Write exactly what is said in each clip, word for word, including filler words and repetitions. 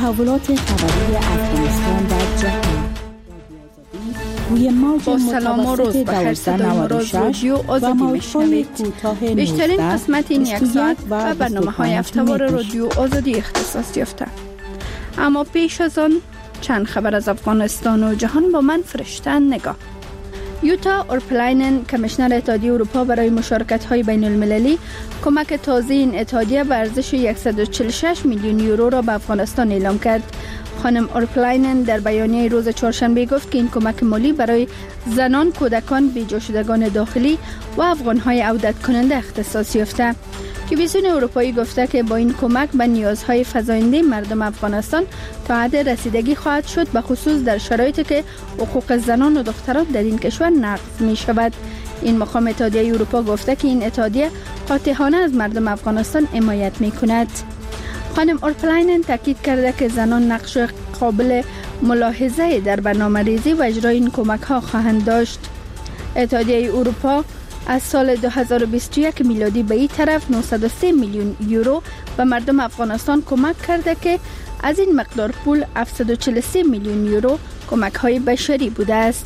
تحولات خبری افغانستان در جهان روی موج متوسط دوازده نود و شش و موج‌های کوتاه بیشترین قسمت این یک ساعت و برنامه‌های هفته‌وار رادیو آزادی اختصاص یافته. اما پیش از آن چند خبر از افغانستان و جهان با من فرشته نگاه. یوتا اورپلاینن کمیشنر اتحادیه اروپا برای مشارکت‌های بین‌المللی کمک تازه این اتحادیه به ارزش صد و چهل و شش میلیون یورو را به افغانستان اعلام کرد. خانم اورپلاینن در بیانیه روز چهارشنبه گفت که این کمک مالی برای زنان، کودکان، بیجا شدگان داخلی و افغان‌های عودت کننده اختصاص یافته. کمیسیون اروپایی گفته که با این کمک به نیازهای فزاینده مردم افغانستان تا حد رسیدگی خواهد شد، به خصوص در شرایطی که حقوق زنان و دختران در این کشور نقض می شود. این مقام اتحادیه اروپا گفته که این اتحادیه قاطعانه از مردم افغانستان حمایت می کند. خانم اورپلاینن تاکید کرده که زنان نقش قابل ملاحظه در برنامه‌ریزی و اجرای این کمک ها خواهند داشت. اتحادیه اروپا از سال دو هزار و بیست و یک میلادی به این طرف نهصد و سه میلیون یورو به مردم افغانستان کمک کرده که از این مقدار پول هفتصد و چهل و سه میلیون یورو کمک های بشری بوده است.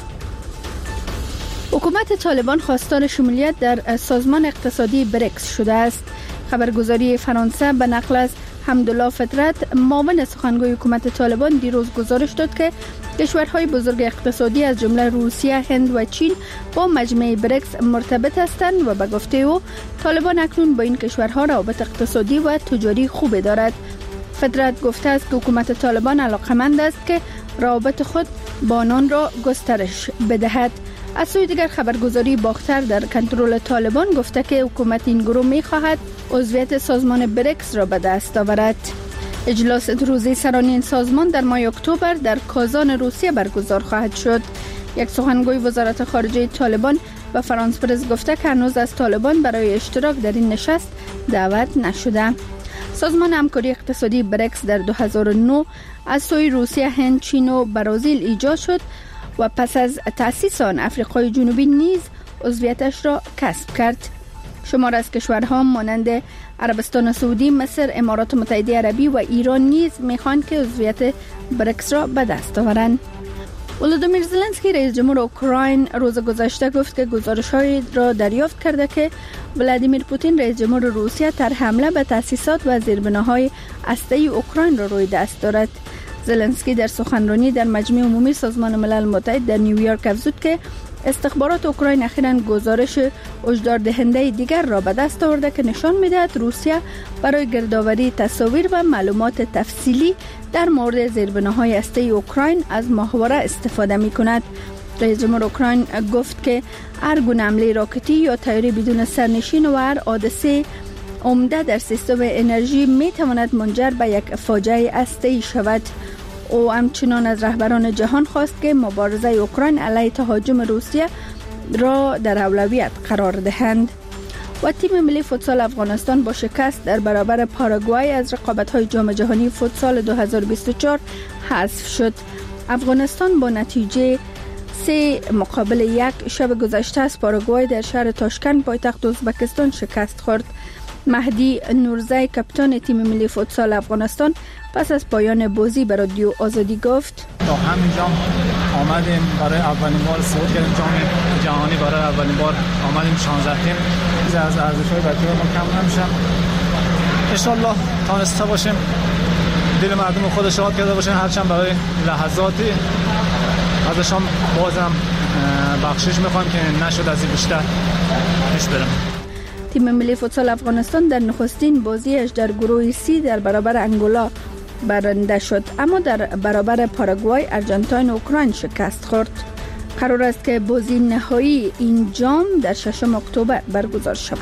حکومت طالبان خواستار شمولیت در سازمان اقتصادی بریکس شده است. خبرگزاری فرانسه به نقل از حمدالله فطرت، معاون سخنگوی حکومت طالبان، دیروز گزارش داد که کشورهای بزرگ اقتصادی از جمله روسیه، هند و چین با مجمع بریکس مرتبط هستند و به گفته او طالبان اکنون با این کشورها روابط اقتصادی و تجاری خوب دارد. فطرت گفته است که حکومت طالبان علاقمند است که روابط خود با آنان را گسترش بدهد. از سوی دیگر خبرگزاری باختر در کنترل طالبان گفته که حکومت این گروه می خواهد عضویت سازمان بریکس را به دست آورد. اجلاس دو روزه سران این سازمان در ماه اکتبر در کازان روسیه برگزار خواهد شد. یک سخنگوی وزارت خارجه طالبان به فرانس پرس گفته که هنوز از طالبان برای اشتراک در این نشست دعوت نشده. سازمان همکاری اقتصادی بریکس در دو هزار و نه از سوی روسیه، هند، چین و برزیل ایجاد شد و پس از تأسیس آن افریقای جنوبی نیز عضویتش را کسب کرد. شمار از کشورها مانند عربستان سعودی، مصر، امارات متحده عربی و ایران نیز میخوان که عضویت بریکس را به دست آورند. ولودیمیر زلنسکی رئیس جمهور اوکراین روز گذشته گفت که گزارش‌هایی را دریافت کرده که ولادیمیر پوتین رئیس جمهور روسیه در حمله به تأسیسات و زیربناهای هسته‌ای اوکراین را روی دست دارد. زلنسکی در سخنرانی در مجمع عمومی سازمان ملل متحد در نیویورک افزود که استخبارات اوکراین اخیراً گزارش هشدار دهنده دیگر را به دست آورده که نشان می‌دهد روسیه برای گردآوری تصاویر و معلومات تفصیلی در مورد زیربناهای هسته‌ای اوکراین از ماهواره استفاده می‌کند. رئیس جمهور اوکراین گفت که هر گونه حمله راکتی یا طیاره بدون سرنشین و هر حادثه عمده در سیستم انرژی می‌تواند منجر به یک فاجعه هسته‌ای شود. او همچنان از رهبران جهان خواست که مبارزه اوکراین علیه تهاجم روسیه را در اولویت قرار دهند. و تیم ملی فوتسال افغانستان با شکست در برابر پاراگوای از رقابت‌های جام جهانی فوتسال دو هزار و بیست و چهار حذف شد. افغانستان با نتیجه سه مقابل یک شب گذشته از پاراگوای در شهر تاشکند پایتخت ازبکستان شکست خورد. مهدی نورزی کاپیتان تیم ملی فوتسال افغانستان پس از پایان بازی به رادیو آزادی گفت: تا همین جام آمدیم برای اولین بار صعود کردیم جام جهانی، برای اولین بار آمدیم شانزده تیم. از ارزش‌های بچه‌ها ما کم نمیشه. ان شاءالله تونسته باشیم دل مردم خود شاد کرده باشیم، هرچند برای لحظاتی ازشان بازم بخشش می‌خوام که نشد از این بیشتر پیش برم. تیم ملی فوتسال افغانستان در نخستین بازیش در گروه سی در برابر انگولا برنده شد، اما در برابر پاراگوای، ارژانتین و اوکراین شکست خورد. قرار است که بازی نهایی این جام در ششم اکتبر برگزار شود.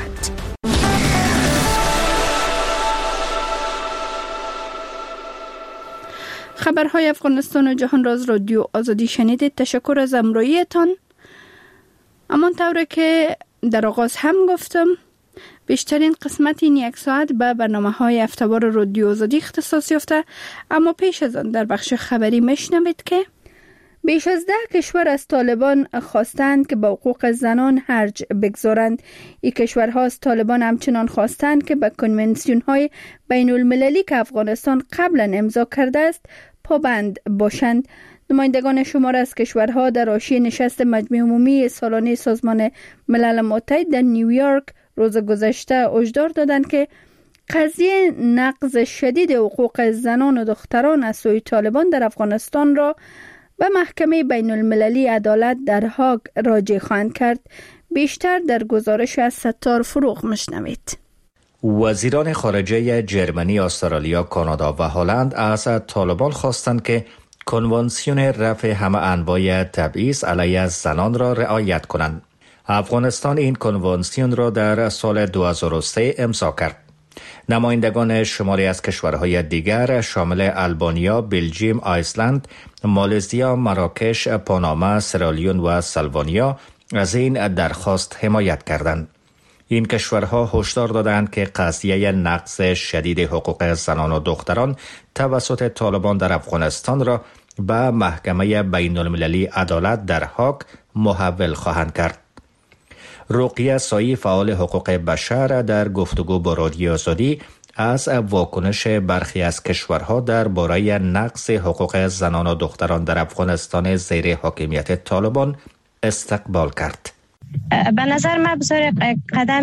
خبرهای افغانستان و جهان را از رادیو آزادی شنیدید. تشکر از همراهیتان. امان طوره که در آغاز هم گفتم، بیشترین قسمت این یک ساعت به برنامه های هفته‌وار رادیو آزادی اختصاص یافته، اما پیش از آن در بخش خبری میشنوید که بیش از ده کشور از طالبان خواستند که با حقوق زنان حرج بگذارند. این کشورها از طالبان همچنان خواستند که به کنونسیون های بین المللی که افغانستان قبلا امضا کرده است پابند باشند. نمایندگان شمار از کشورها در حاشیه نشست مجمع عمومی سالانه سازمان ملل متحد در نیویورک روز گذشته هشدار دادند که قضیه نقض شدید حقوق زنان و دختران از سوی طالبان در افغانستان را به محکمه بین المللی عدالت در هاگ راجع خواهند کرد. بیشتر در گزارش از ستار فروغ مشنوید. وزیران خارجه جرمنی، استرالیا، کانادا و هلند از طالبان خواستند که کنوانسیون رفع همه انواع تبعیض علیه زنان را رعایت کنند. افغانستان این کنوانسیون را در سال دو هزار و سه امضا کرد. نمایندگان شماری از کشورهای دیگر شامل البانیا، بلژیم، آیسلند، مالزیا، مراکش، پاناما، سرالیون و سلوانیا از این درخواست حمایت کردند. این کشورها هشدار دادند که قضیه نقض شدید حقوق زنان و دختران توسط طالبان در افغانستان را به محکمه بین المللی عدالت در هاگ محول خواهند کرد. رقیه سایی، فعال حقوق بشر، در گفتگو با رادیو آزادی از واکنش برخی از کشورها درباره نقض حقوق زنان و دختران در افغانستان زیر حاکمیت طالبان استقبال کرد. به نظر من بسیار قدم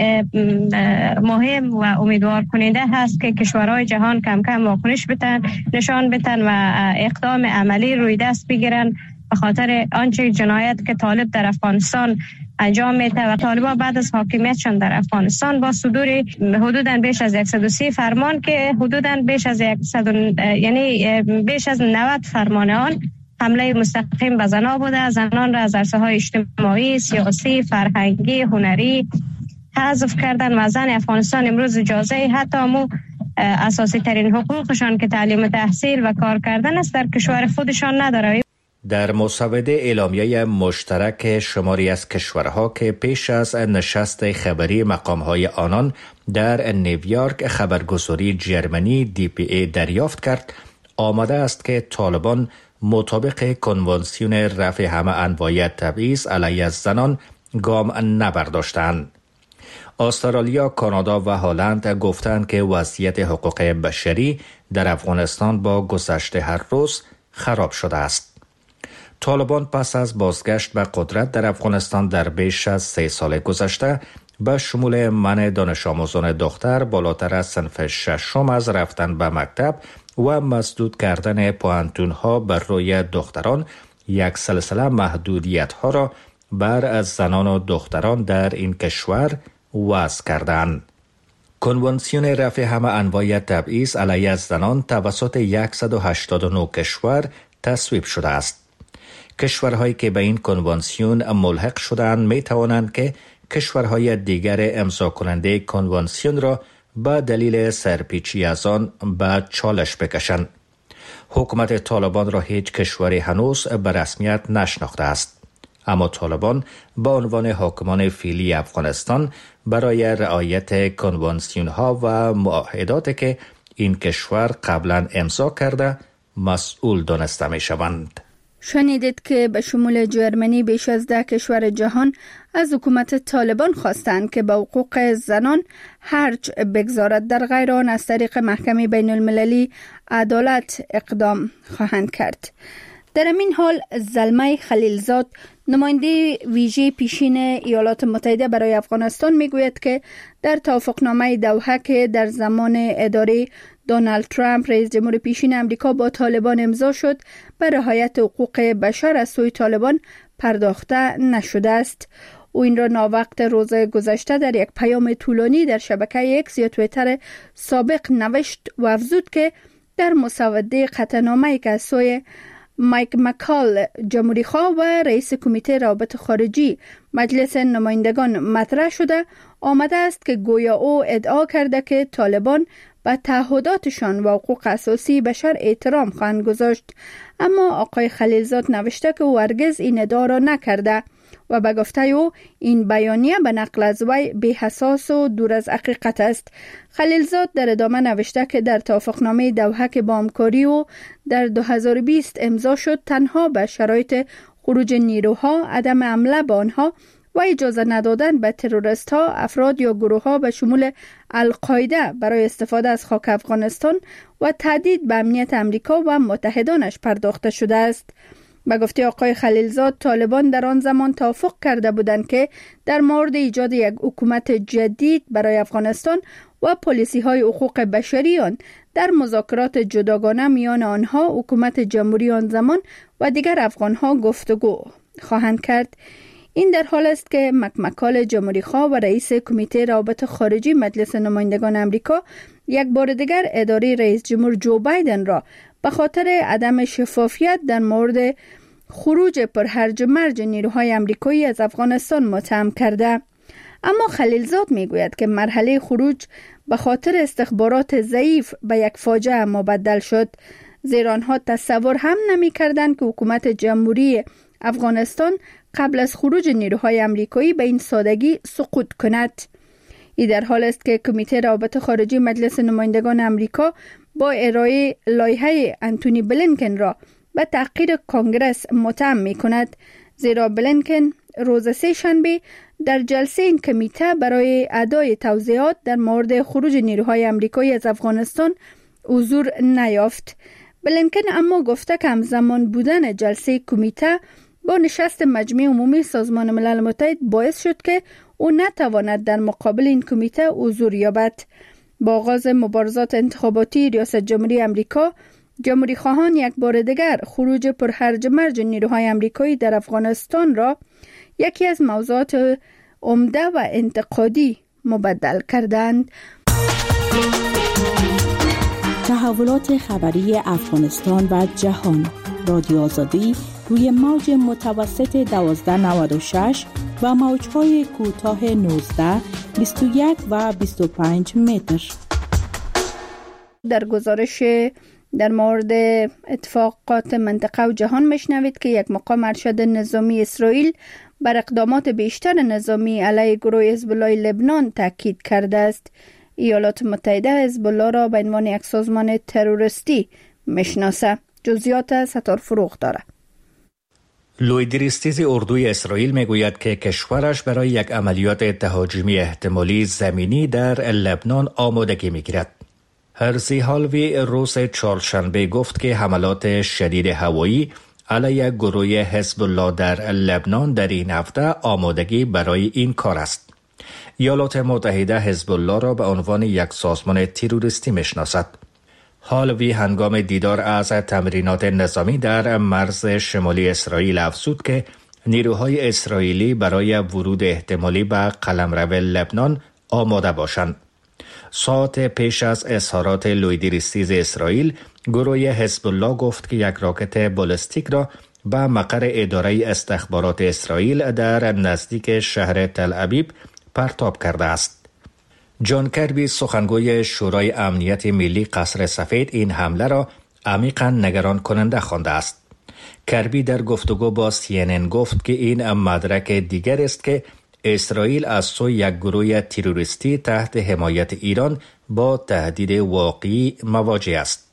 مهم و امیدوار کننده هست که کشورهای جهان کم کم واکنش بتن، نشان بدن و اقدام عملی روی دست بگیرن به خاطر آنچه جنایت که طالب در افغانستان انجام میده و طالبان بعد از حاکمیتشان در افغانستان با صدور حدوداً بیش از صد و سی فرمان که حدوداً بیش از صد یعنی بیش از نود فرمان آن حمله مستقیم به زنان بوده. زنان را از عرصه‌های اجتماعی، سیاسی، فرهنگی، هنری حذف کردن و زن افغانستان امروز اجازه حتی مو اساسی ترین حقوقشان که تعلیم و تحصیل و کار کردن است در کشور خودشان نداره. در مسوده اعلامیه مشترک شماری از کشورها که پیش از نشست خبری مقام‌های آنان در نیویورک خبرگزاری جرمنی دی پی ای دریافت کرد، آمده است که طالبان مطابق کنوانسیون رفع همه انواع تبعیض علیه زنان گام نبرداشتند. استرالیا، کانادا و هلند گفتند که وضعیت حقوق بشری در افغانستان با گذشت هر روز خراب شده است. طالبان پس از بازگشت به قدرت در افغانستان در بیش از سه سال گذشته به شمول منع دانش آموزان دختر بالاتر از صنف ششم از رفتن به مکتب و مسدود کردن پوهنتون‌ها بر روی دختران، یک سلسله محدودیت‌ها را بر از زنان و دختران در این کشور وضع کردند. کنوانسیون رفع همه انواع تبعیض علیه زنان توسط صد و هشتاد و نه کشور تصویب شده است. کشورهایی که به این کنوانسیون ملحق شدند می توانند که کشورهای دیگر امضا کننده کنوانسیون را به دلیل سرپیچی از آن به چالش بکشند. حکومت طالبان را هیچ کشوری هنوز به رسمیت نشناخته است، اما طالبان به عنوان حاکمان فعلی افغانستان برای رعایت کنوانسیون ها و معاهداتی که این کشور قبلا امضا کرده مسئول دانسته می شوند. شنیدید که به شمول جرمنی بیش از ده کشور جهان از حکومت طالبان خواستند که به حقوق زنان حرج بگذارد، در غیر آن از طریق محکمه بین المللی عدالت اقدام خواهند کرد. در این حال زلمه خلیلزاد، نماینده ویژه پیشین ایالات متحده برای افغانستان، میگوید که در توافقنامه دوحه که در زمان اداره دونالد ترامپ رئیس جمهور پیشین امریکا با طالبان امضا شد، به رعایت حقوق بشر از سوی طالبان پرداخته نشده است. او این را ناوقت روز گذشته در یک پیام طولانی در شبکه اکس یا توییتر سابق نوشت و افزود که در مسوده قطعنامه‌ای که از سوی مایک مکال، جمهوری خواه و رئیس کمیته روابط خارجی مجلس نمایندگان مطرح شده، آمده است که گویا او ادعا کرده که طالبان به تعهداتشان و حقوق اساسی بشر احترام خواهند گذاشت. اما آقای خلیلزاد نوشته که او هرگز این ادعا را نکرده. و به گفته او این بیانیه به نقل از وی بی‌اساس و دور از حقیقت است. خلیلزاد در ادامه نوشته که در توافقنامه دوحه که با همکاری او در دو هزار و بیست امضا شد، تنها به شرایط خروج نیروها، عدم حمله به آنها و اجازه ندادن به تروریست ها، افراد یا گروه ها به شمول القاعده برای استفاده از خاک افغانستان و تهدید به امنیت امریکا و متحدانش پرداخته شده است. به گفته آقای خلیلزاد، طالبان در آن زمان توافق کرده بودند که در مورد ایجاد یک حکومت جدید برای افغانستان و پالیسی های حقوق بشری آن در مذاکرات جداگانه میان آنها، حکومت جمهوری آن زمان و دیگر افغان ها گفتگو خواهند کرد. این در حال است که مکمکال جمهوری خواه و رئیس کمیته روابط خارجی مجلس نمایندگان امریکا یک بار دیگر اداره رئیس جمهور جو بایدن را به خاطر عدم شفافیت در مورد خروج پر هرج و مرج نیروهای امریکایی از افغانستان متهم کرده. اما خلیلزاد میگوید که مرحله خروج به خاطر استخبارات ضعیف به یک فاجعه مبدل شد، زیرا آنها تصور هم نمی کردند که حکومت جمهوری افغانستان قبل از خروج نیروهای امریکایی به این سادگی سقوط کند. این در حال است که کمیته روابط خارجی مجلس نمایندگان امریکا با ارائه لایحه انتونی بلینکن را به تحقیر کنگرس متهم می کند، زیرا بلینکن روز سه شنبه در جلسه این کمیته برای ادای توضیحات در مورد خروج نیروهای امریکایی از افغانستان حضور نیافت. بلینکن اما گفته که همزمان بودن جلسه کمیته با نشست مجمع عمومی سازمان ملل متحد باعث شد که او نتواند در مقابل این کمیته حضور یابد. با آغاز مبارزات انتخاباتی ریاست جمهوری امریکا، جمهوری خواهان یک بار دیگر خروج پر هرج و مرج نیروهای امریکایی در افغانستان را یکی از موضوعات عمده و انتقادی مبدل کردند. تحولات خبری افغانستان و جهان، رادیو آزادی روی موج متوسط دوازده نود و شش و موج‌های کوتاه نوزده، بیست و یک و بیست و پنج متر. در گزارش در مورد اتفاقات منطقه و جهان میشنوید که یک مقام ارشد نظامی اسرائیل بر اقدامات بیشتر نظامی علیه گروه حزب الله لبنان تاکید کرده است. ایالات متحده حزب الله را به عنوان یک سازمان تروریستی میشناسه. جزئیات ستار فروغ دارد. لویدریستیز اردوی اسرائیل میگوید که کشورش برای یک عملیات تهاجمی احتمالی زمینی در لبنان آمادگی میگیرد. هرزی هالوی روز چهارشنبه گفت که حملات شدید هوایی علیه گروه حزب الله در لبنان در این هفته آمادگی برای این کار است. ایالات متحده حزب الله را به عنوان یک سازمان تروریستی میشناسد. هالوی هنگام دیدار از تمرینات نظامی در مرز شمالی اسرائیل افزود که نیروهای اسرائیلی برای ورود احتمالی به قلمرو لبنان آماده باشند. ساعت پیش از اظهارات لویدریستیز اسرائیل، گروه حزب الله گفت که یک راکت بالستیک را به مقر اداره استخبارات اسرائیل در نزدیک شهر تل ابیب پرتاب کرده است. جان کربی سخنگوی شورای امنیت ملی قصر سفید این حمله را عمیقاً نگران کننده خوانده است. کربی در گفتگو با سی ان ان گفت که این مدرک دیگر است که اسرائیل از سوی یک گروه تروریستی تحت حمایت ایران با تهدید واقعی مواجه است.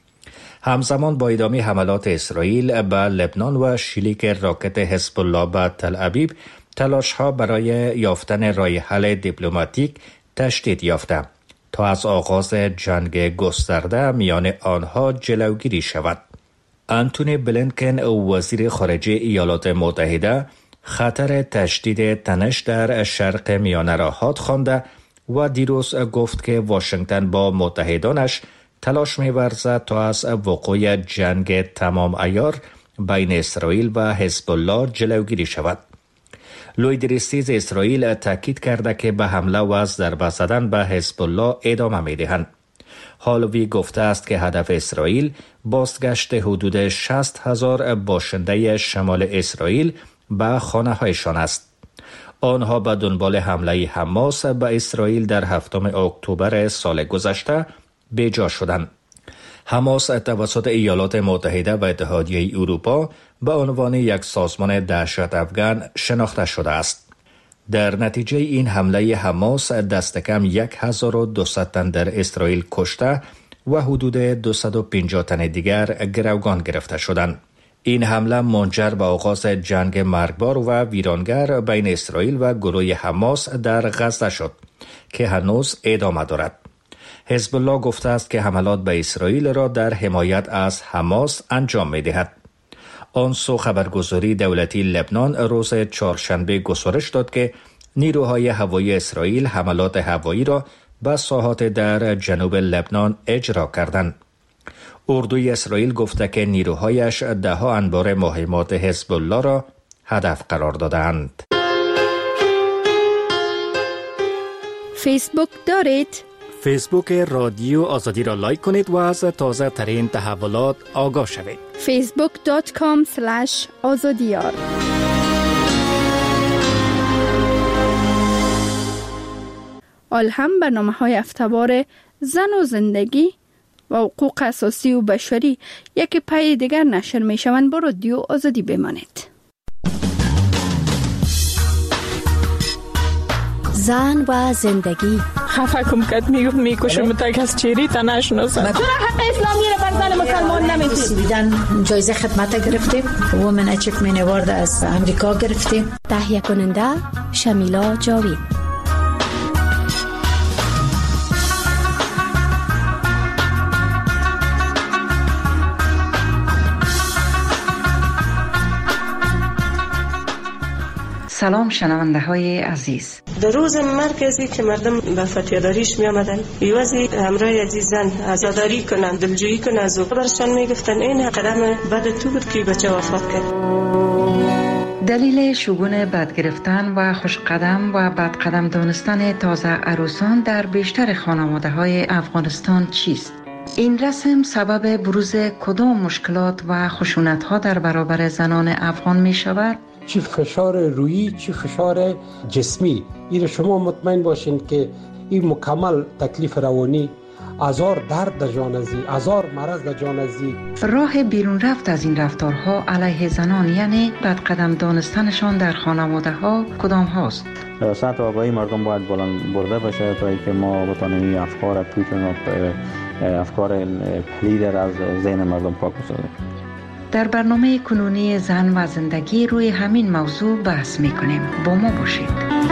همزمان با ادامه حملات اسرائیل به لبنان و شلیک راکت حزب الله به تل ابیب، تلاش‌ها برای یافتن راه حل دیپلماتیک تشدید یافته تا از آغاز جنگ گسترده میان آنها جلوگیری شود. انتونی بلینکن وزیر خارجه ایالات متحده خطر تشدید تنش در شرق میانه را حاد خوانده و دیروز گفت که واشنگتن با متحدانش تلاش می‌ورزد تا از وقوع جنگ تمام عیار بین اسرائیل و حزب الله جلوگیری شود. لویدریستیز اسرائیل تاکید کرده که به حمله و از ضربه زدن به حزب الله ادامه می‌دهند. هالوی گفته است که هدف اسرائیل بازگشت حدود شصت هزار باشنده شمال اسرائیل به خانه‌هایشان است. آنها به دنبال حمله حماس به اسرائیل در هفتم اکتبر سال گذشته بی‌جا شدند. حماس توسط ایالات متحده و اتحادیه اروپا به عنوان یک سازمان دهشت افغان شناخته شده است. در نتیجه این حمله حماس دست کم هزار و دویست تن در اسرائیل کشته و حدود دویست و پنجاه تن دیگر گروگان گرفته شدند. این حمله منجر به آغاز جنگ مرگبار و ویرانگر بین اسرائیل و گروه حماس در غزه شد که هنوز ادامه دارد. حزب الله گفته است که حملات به اسرائیل را در حمایت از حماس انجام می دهد. آن سو خبرگزاری دولتی لبنان روز چهارشنبه گزارش داد که نیروهای هوایی اسرائیل حملات هوایی را به ساحات در جنوب لبنان اجرا کردند. اردوی اسرائیل گفته که نیروهایش ده ها انبار مهمات حزب الله را هدف قرار دادند. فیسبوک دارید؟ فیسبوک رادیو آزادی را لایک کنید و از تازه ترین تحولات آگاه شوید. فیسبوک دات کام اسلش آزادیار. آلهم برنامه های افتوار زن و زندگی و حقوق اساسی و بشری یک پای دیگر نشر می شوند. با رادیو آزادی بمانید. زن و زندگی. خفه کم کت میگفت میکشم تا کس چیری تا نشناسم. چرا حق اسلامی را بر زن مسلمان نمیدید؟ دیدن جایزه خدمت گرفتیم. وومن اچیومنت اوارد از امریکا گرفتیم. تهیه کننده شمیلا جاوید. سلام شنونده های عزیز. در روز مرکزی که مردم به فتیاداریش می آمدن ایوازی همراه عزیزان عزاداری کنند، دلجویی کنند از او برشان می گفتن این قدم بد تو بود که بچه وفات کرد. دلیل شگون بد گرفتن و خوش قدم و بد قدم دانستن تازه عروسان در بیشتر خانواده های افغانستان چیست؟ این رسم سبب بروز کدام مشکلات و خشونت ها در برابر زنان افغان می شود؟ چی فشار روحی چی فشار جسمی. این شما مطمئن باشین که این مکمل تکلیف روانی، آزار درد در جان ازی، آزار مرض در جان ازی. راه بیرون رفت از این رفتارها علیه زنان یعنی بد قدم دانستنشان در خانواده ها کدام هاست؟ سطح آگاهی مردم باید بلند برده باشه تا اینکه ما بتونیم افکار پوچ و افکار پلید از ذهن مردم پاک بسازیم. در برنامه کنونی زن و زندگی روی همین موضوع بحث می‌کنیم. با ما باشید.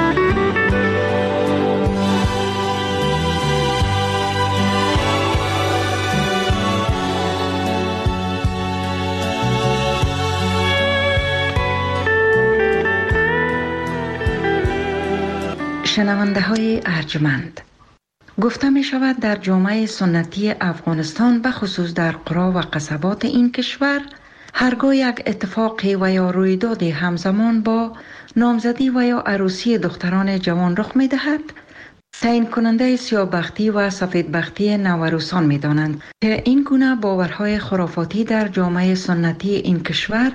شنونده های ارجمند، گفته می شود در جامعه سنتی افغانستان به خصوص در قرا و قصبات این کشور هرگاه یک اتفاقی و یا رویدادی همزمان با نامزدی و یا عروسی دختران جوان رخ می دهد، تعیین کننده سیاه‌بختی و سفیدبختی نوعروسان می دانند که این گونه باورهای خرافاتی در جامعه سنتی این کشور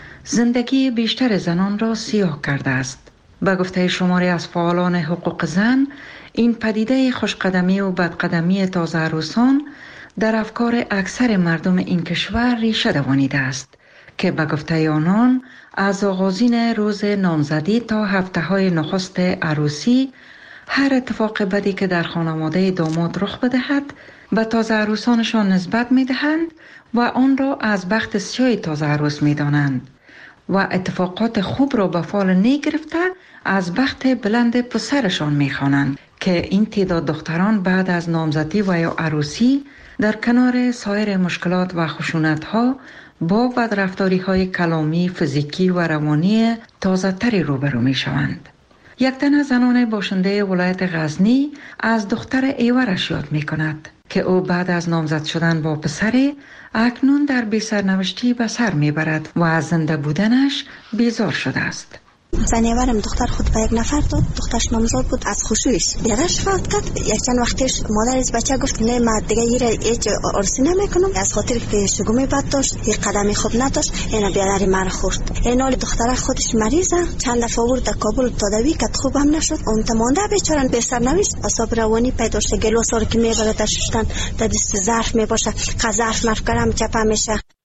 زندگی بیشتر زنان را سیاه کرده است. به گفته شماری از فعالان حقوق زن، این پدیده خوشقدمی و بدقدمی تازه عروسان در افکار اکثر مردم این کشور ریشه دوانیده است که به گفته آنان از آغازین روز نامزدی تا هفته های نخست عروسی هر اتفاق بدی که در خانواده داماد رخ بدهد به تازه عروسانشان نسبت می دهند و آن را از بخت سیاه تازه عروس می دانند و اتفاقات خوب را به فال نی گرفته از بخت بلند پسرشان می خوانند که این تعداد دختران بعد از نامزدی و یا عروسی در کنار سایر مشکلات و خشونت‌ها با بدرفتاری‌های کلامی، فیزیکی و روانی تازه تری روبرو می‌شوند. یک تن از زنان باشنده ولایت غزنی از دختر ایورش یاد می‌کند که او بعد از نامزد شدن با پسری اکنون در بی سرنوشتی به سر می‌برد و از زنده بودنش بیزار شده است. زنیورم دختر خود به یک نفر داد، دخترش نامزاد بود، از خوشویش بیادرش فوت کرد. یک چند وقتش مادرش بچه گفت نه من دیگه ایره هیچ عرسی نمیکنم، از خاطر که شگومی بد داشت، یک قدمی خوب نداشت، اینا بیادری مرا خورد. این حال دختر خودش مریضه، چند دفعه آورد کابل تداوی کرد، خوب هم نشد. اون تمانده بیچاره به سرنوشت اعصاب روانی پیدا شد. گلوسار که میبره در شستن در دست ظرف میباشه، ظرف مفکرم چپه میشه.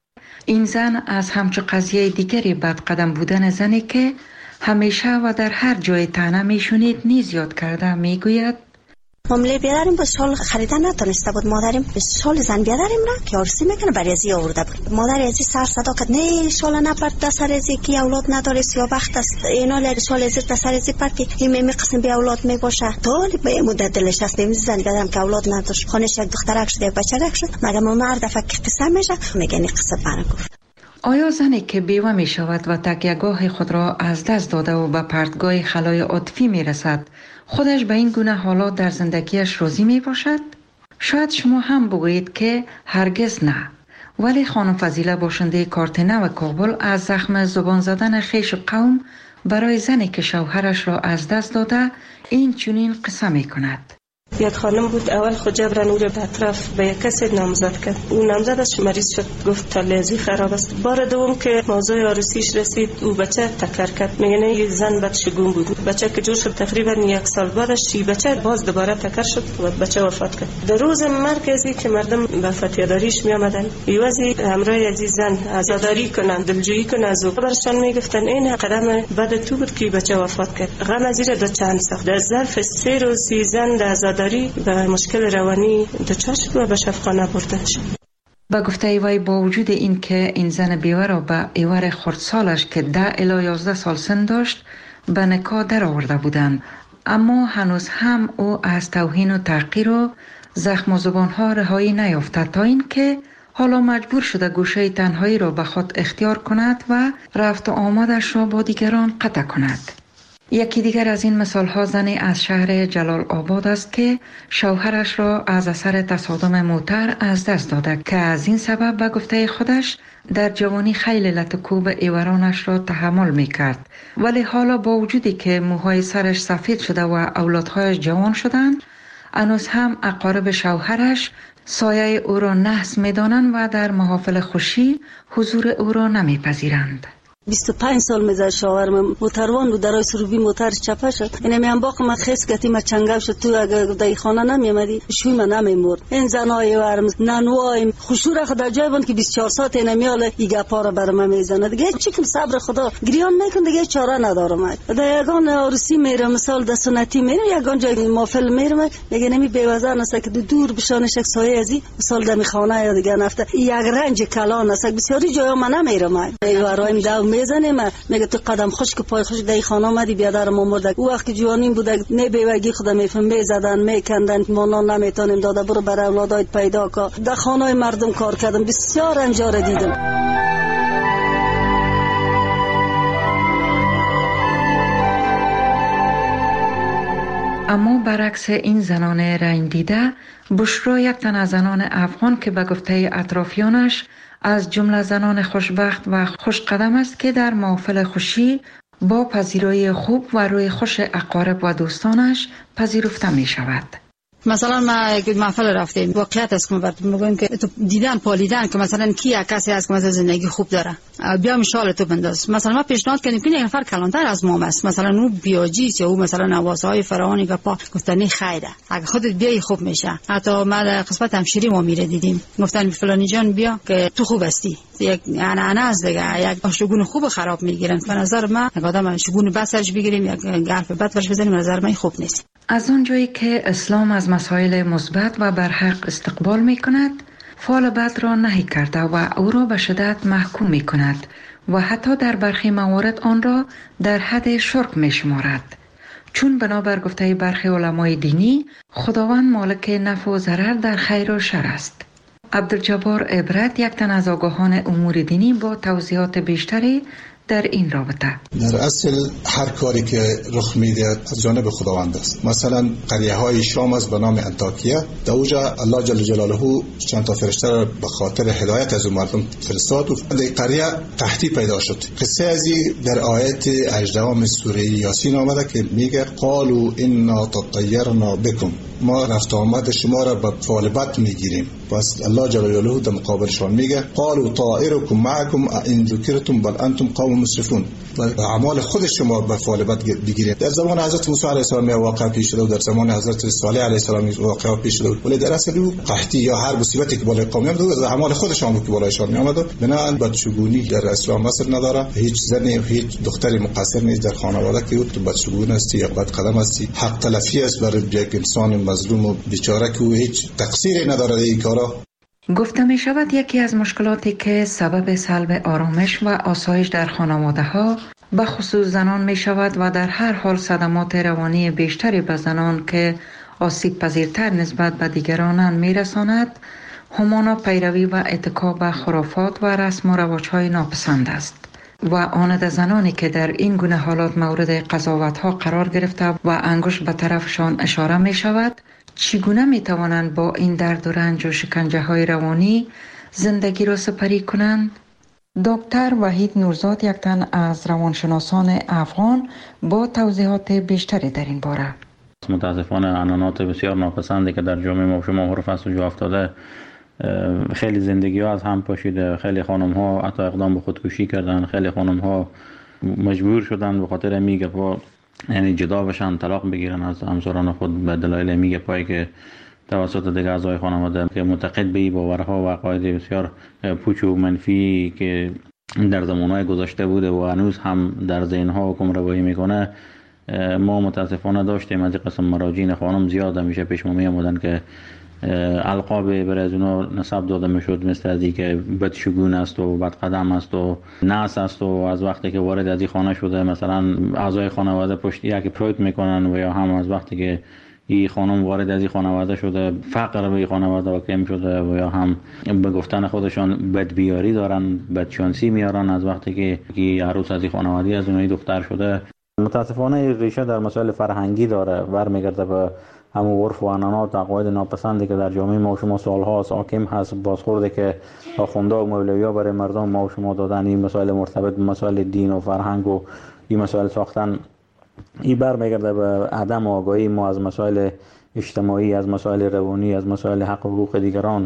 این زن از همچو قضیه دیگری بدقدم بودن زنی که همیشه و در هر جای طعنه میشونید نیز یاد کرده میگوید معامله بیادریم با شال خریدن نتونسته بود. مادریم شال زن بیادریم را که عروسی میکنه برای ازی آورده بود. مادر ازی سر صدا کرد نه شال نپرد دستر ازی که اولاد نداره سیاه‌بخت است. اینا لر شال ازی دستر ازی پرد که این می قسم به اولاد میباشه. تا به مدت دلش است بیم زن بیادرم که اولاد نداشت. خانش یک دخترک شد یک بچه‌ک شد. مگه ما مرد فکر قصه میشه میگه این قصه برام گفت. آیا زنی که بیوه می شود و تکیه‌گاه خود را از دست داده و به پرتگاه خلای عاطفی می رسد خودش به این گونه حالات در زندگیش راضی می باشد؟ شاید شما هم بگویید که هرگز نه. ولی خانم فضیله باشنده کارت نو کابل از زخم زبان زدن خیش قوم برای زنی که شوهرش را از دست داده این چنین قصه می کند. یک خانم بود اول خود جبران او را به اطراف به یک کسی نامزد کرد. اون نامزدش مریض شد گفت تالیزی خراب است. بار دوم که موضوع عروسیش رسید او بچه تکر کرد. میگه نه زن بدشگون بود. بچه که جور شد تقریبا یک سال بعدش این بچه باز دوباره تکر شد و بچه وفات کرد. در روز مرکزی که مردم به فتیاداریش می آمدن ایوازی همراه عزیز زن عزاداری کنند دلجویی کنند از او برشان میگفتن این قدم بعد تو بود که بچه وفات کرد. غم از این دو چند ساخت. در ظرف سه روز زن در عزاداری به مشکل روانی دچار شد و به شفاخانه برده شد. با گفته وی با وجود این که این زن بیوه را به ایور خردسالش که ده الی یازده سال سن داشت به نکاح در آورده بودند، اما هنوز هم او از توهین و تحقیر و زخم و زبانها رهایی نیافته تا این که حالا مجبور شده گوشه تنهایی را به خود اختیار کند و رفت و آمدش را با دیگران قطع کند. یکی دیگر از این مثال ها زنی از شهر جلال آباد است که شوهرش را از اثر تصادم موتر از دست داده که از این سبب به گفته خودش در جوانی خیلی لطکوب ایورانش را تحمل می کرد، ولی حالا با وجودی که موهای سرش سفید شده و اولادهایش جوان شدند هنوز هم اقارب شوهرش سایه او را نحس می دانند و در محافل خوشی حضور او را نمی پذیرند. بیست و پنج سال میزد شوهرم موتروان بود درای سروبی موتر چپه شد. این میان باق ما خیس کتی ما چنگاو شد تو اگه دای خانه نمیامدی شوی ما نمیمرد. این زنای ورم نانوایم خوشور خدا جای بند که بیست و چهار ساعت اینا میاله ایگا پارا برام میزنه دیگه چیکم صبر خدا گریان نکن دیگه چاره ندارم. در یگان عروسی میرم مثال د سنتی میرم یگان جای مافل میرم میگه نمی بیوزن است که دور بشانش یک سایه ازی مثال دمی خانه یا دیگه نفته یک رنج کلان است بسیاری جای ما نمیرم. ایورایم داو میزنه ما میگه تو قدم خوش که پای خوش دای خانه آمدی بیادر ما مرده او وقت که جوانیم بوده نه بیوگی خدا میفهم میزدن میکندن ما نمیتونیم داده برو برای اولادایت پیدا کا در خانه مردم کار کردم بسیار انجار دیدم. اما برعکس این زنان رنگ دیده بشرا یک تن از زنان افغان که به گفته اطرافیانش از جمله زنان خوشبخت و خوش قدم است که در محافل خوشی با پذیرایی خوب و روی خوش اقارب و دوستانش پذیرفته می شود. مثلا ما یک محفل رفتیم واقعیت است که ما براتون میگم که تو دیدن پالیدن که مثلا کی کسی هست که مثلا زندگی خوب داره بیا مشال تو بنداز. مثلا ما پیشنهاد کردیم که یک نفر کلانتر از ما است مثلا اون بیاجی یا او مثلا نوازهای فراوانی که پا گفتن خیره اگه خودت بیای خوب میشه. حتی ما در قسمت همشیری ما میره دیدیم گفتن فلانی جان بیا که تو خوب هستی یک انا انا از دیگه یک شگون خوب خراب میگیرن. به نظر من یک آدم شگون بسش بگیریم یک حرف بد برش بزنیم نظر من خوب نیست. از اونجایی که اسلام از مسائل مثبت و برحق استقبال می کند فعل بد را نهی کرده و او را به شدت محکوم می کند و حتی در برخی موارد آن را در حد شرک می شمارد، چون بنابر گفته برخی علمای دینی خداوند مالک نفع و ضرر در خیر و شر است. عبدالجبار عبرت یک تن از آگاهان امور دینی با توضیحات بیشتری در این رابطه. در اصل هر کاری که رخ میده از جانب خداوند است. مثلا قریه های شام است به نام انطاکیه، در اوجا الله جل جلاله چند تا فرشته را به خاطر هدایت از مردم فرستاد و در قریه قحطی پیدا شد. قصه ازی در آیت هجدهم سوره یاسین آمده که میگه قالوا انا تطیرنا بكم، ما رفت آمد شما را به فعل بد میگیریم. پس الله جل جلاله در مقابلشان میگه قالوا طائركم معكم ان ذکرتم بل انتم قوم مسرفون و اعمال خود شما به فالبت بگیرید. در زمان حضرت موسی علیه السلام واقع پیش شده و در زمان حضرت صالح علیه السلام واقع پیش شده، ولی در اصل او قحطی یا هر مصیبتی که بالای قوم میاد از اعمال خودشان بود که بالایشان میآمد. بنابراین بدشگونی در اسلام اصل نداره. هیچ زنی و هیچ دختری مقصر نیست در خانواده که تو بدشگون هستی یا بد قدم هستی. حق تلفی است برای یک انسان مظلوم و بیچاره که هیچ تقصیری نداره در این کارا. گفته می شود یکی از مشکلاتی که سبب سلب آرامش و آسایش در خانواده ها به خصوص زنان می شود و در هر حال صدمات روانی بیشتری به زنان که آسیب پذیرتر نسبت به دیگرانند می رساند، همانا پیروی و اتکا به خرافات و رسم و رواج‌های ناپسند است و آن زنانی که در این گونه حالات مورد قضاوت‌ها قرار گرفته و انگشت به طرفشان اشاره می شود، چگونه می توانند با این درد و رنج و شکنجه های روانی زندگی را سپری کنند؟ دکتر وحید نورزاد یک تن از روانشناسان افغان با توضیحات بیشتری در این باره. متاسفانه عنعنات بسیار ناپسندی که در جامعه ما شما معروف است و جا افتاده، خیلی زندگی ها از هم پاشیده. خیلی خانم ها حتی اقدام به خودکشی کردن، خیلی خانم ها مجبور شدن به خاطر میگه با یعنی جدا بشن، طلاق بگیرن از همسران خود به دلایل میگه پایی که توسط دیگر اعضای خانواده که معتقد به این باورها و عقاید بسیار پوچ و منفی که در زمانهای گذشته بوده و هنوز هم در ذهنها حکم روایی میکنه، ما متاسفانه داشتیم. از قسم مراجعین خانم زیاد همیشه پیش ما میامدن که القاب برای از اونا نسب داده میشد، مثل از این که بدشگون است و بدقدم است و ناس است و از وقتی که وارد از این خانه شده مثلا اعضای خانواده پشت یکی پروت میکنن و یا هم از وقتی که این خانم وارد از این خانواده شده فقر به این خانواده واقع شده و یا هم به گفتن خودشان بدبیاری دارن، بدشانسی میارن از وقتی که کی عروس از این خانواده از اونایی دختر شده. متاسفانه ریشه در مسائل فرهنگی داره، برمیگرده به همون عرف و عنعنات و عقاید ناپسندی که در جامعه ما و شما سالها حاکم هست. بازخورده که آخونده و مولوی‌ها برای مردم ما و شما دادن، این مسائل مرتبط به مسائل دین و فرهنگ و این مسائل ساختن، این برمیگرده به عدم آگاهی ما از مسائل اجتماعی، از مسائل روانی، از مسائل حق و حقوق دیگران.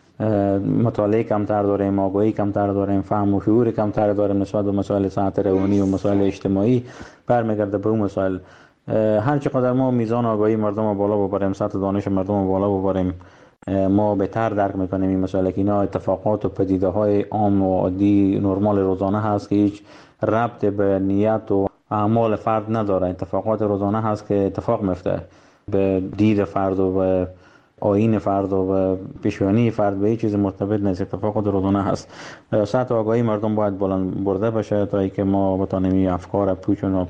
مطالعه کمتر داریم، آگاهی کمتر داریم، فهم و شعور کمتر داریم نسبت به مسائل صحت روانی و مسائل اجتماعی. برمیگرده به اون مسائل. هر چقدر ما میزان آگاهی مردم رو بالا ببریم، سطح دانش مردم رو بالا ببریم، ما بهتر درک میکنیم این مسائل که اینا اتفاقات و پدیده های عام و عادی نرمال روزانه هست که هیچ ربط به نیت و اعمال فرد نداره. اتفاقات روزانه هست که اتفاق میفته به دید فرد و به آیین فرد و به پیشانی فرد، به هیچ چیز مرتبط نیست، اتفاقات روزانه هست. سطح آگاهی مردم باید بلند برده بشه تا اینکه ما بتونیم افکار پوچ و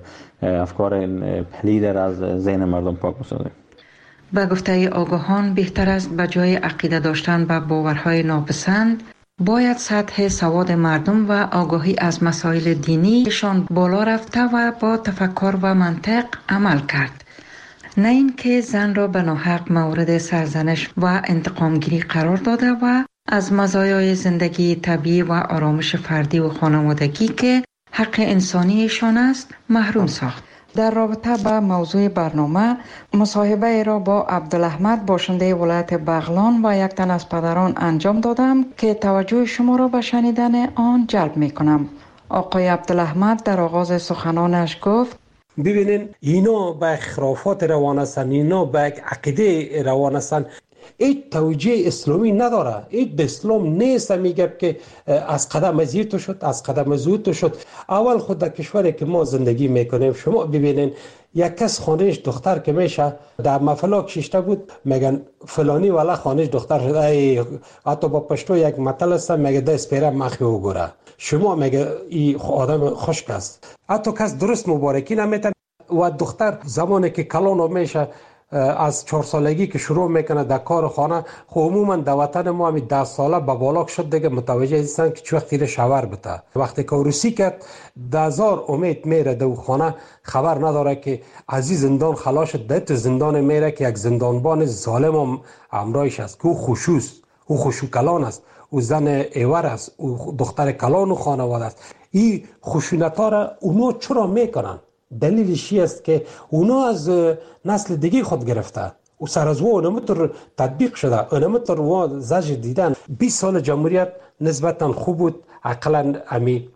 افکار پلید از ذهن مردم پاک بسازیم. به گفته آگاهان بهتر است به جای عقیده داشتن به باورهای ناپسند باید سطح سواد مردم و آگاهی از مسائل دینیشان بالا رفته و با تفکر و منطق عمل کرد، نه اینکه زن را به ناحق مورد سرزنش و انتقامگیری قرار داده و از مزایای زندگی طبیعی و آرامش فردی و خانوادگی که حق انسانیشان است محروم ساخت. در رابطه با موضوع برنامه مصاحبه را با عبدالاحمد باشنده ولایت بغلان و یک تن از پدران انجام دادم که توجه شما را به شنیدن آن جلب می کنم. آقای عبدالاحمد در آغاز سخنانش گفت: ببینین اینا به خرافات روان هستن، اینا به عقیده روان هستن، هیچ توجیه اسلامی نداره، هیچ به اسلام نیست. میگه که از قدم زیر تو شد، از قدم زود تو شد. اول خود در کشوری که ما زندگی میکنیم شما ببینین یک کس خانهش دختر که میشه در مفلاک شیشته بود میگن فلانی والا خانهش دختر شده. حتی با پشتو یک مطل است میگه دست پیره مخی و گوره، شما میگه این آدم خشک است. حتی کس درست مبارکی نمیتن و دختر زمانی که کلان میشه از چهار سالگی که شروع میکنه در کار خانه، خب عموما در وطن ما همین ده ساله به بالاک شد دیگه متوجه هستن که چه وقتی شاور بده. وقتی که روسی کرد دهزار امید میره در خانه، خبر نداره که از این زندان خلاص شد، در تو زندان میره که یک زندانبان ظالم هم همراهش است که او خوشوست، او خوشو کلان است، او زن ایور است، او دختر کلان و خانواده است. این خشونت ها را اونا چرا میکنن؟ دلیلش است که اونا از نسل دیگه خود گرفته و سر از او اونمتر تطبیق شده، اونمتر و زج دیدن. بیست سال جمهوریت نسبتا خوب بود، اقلا امی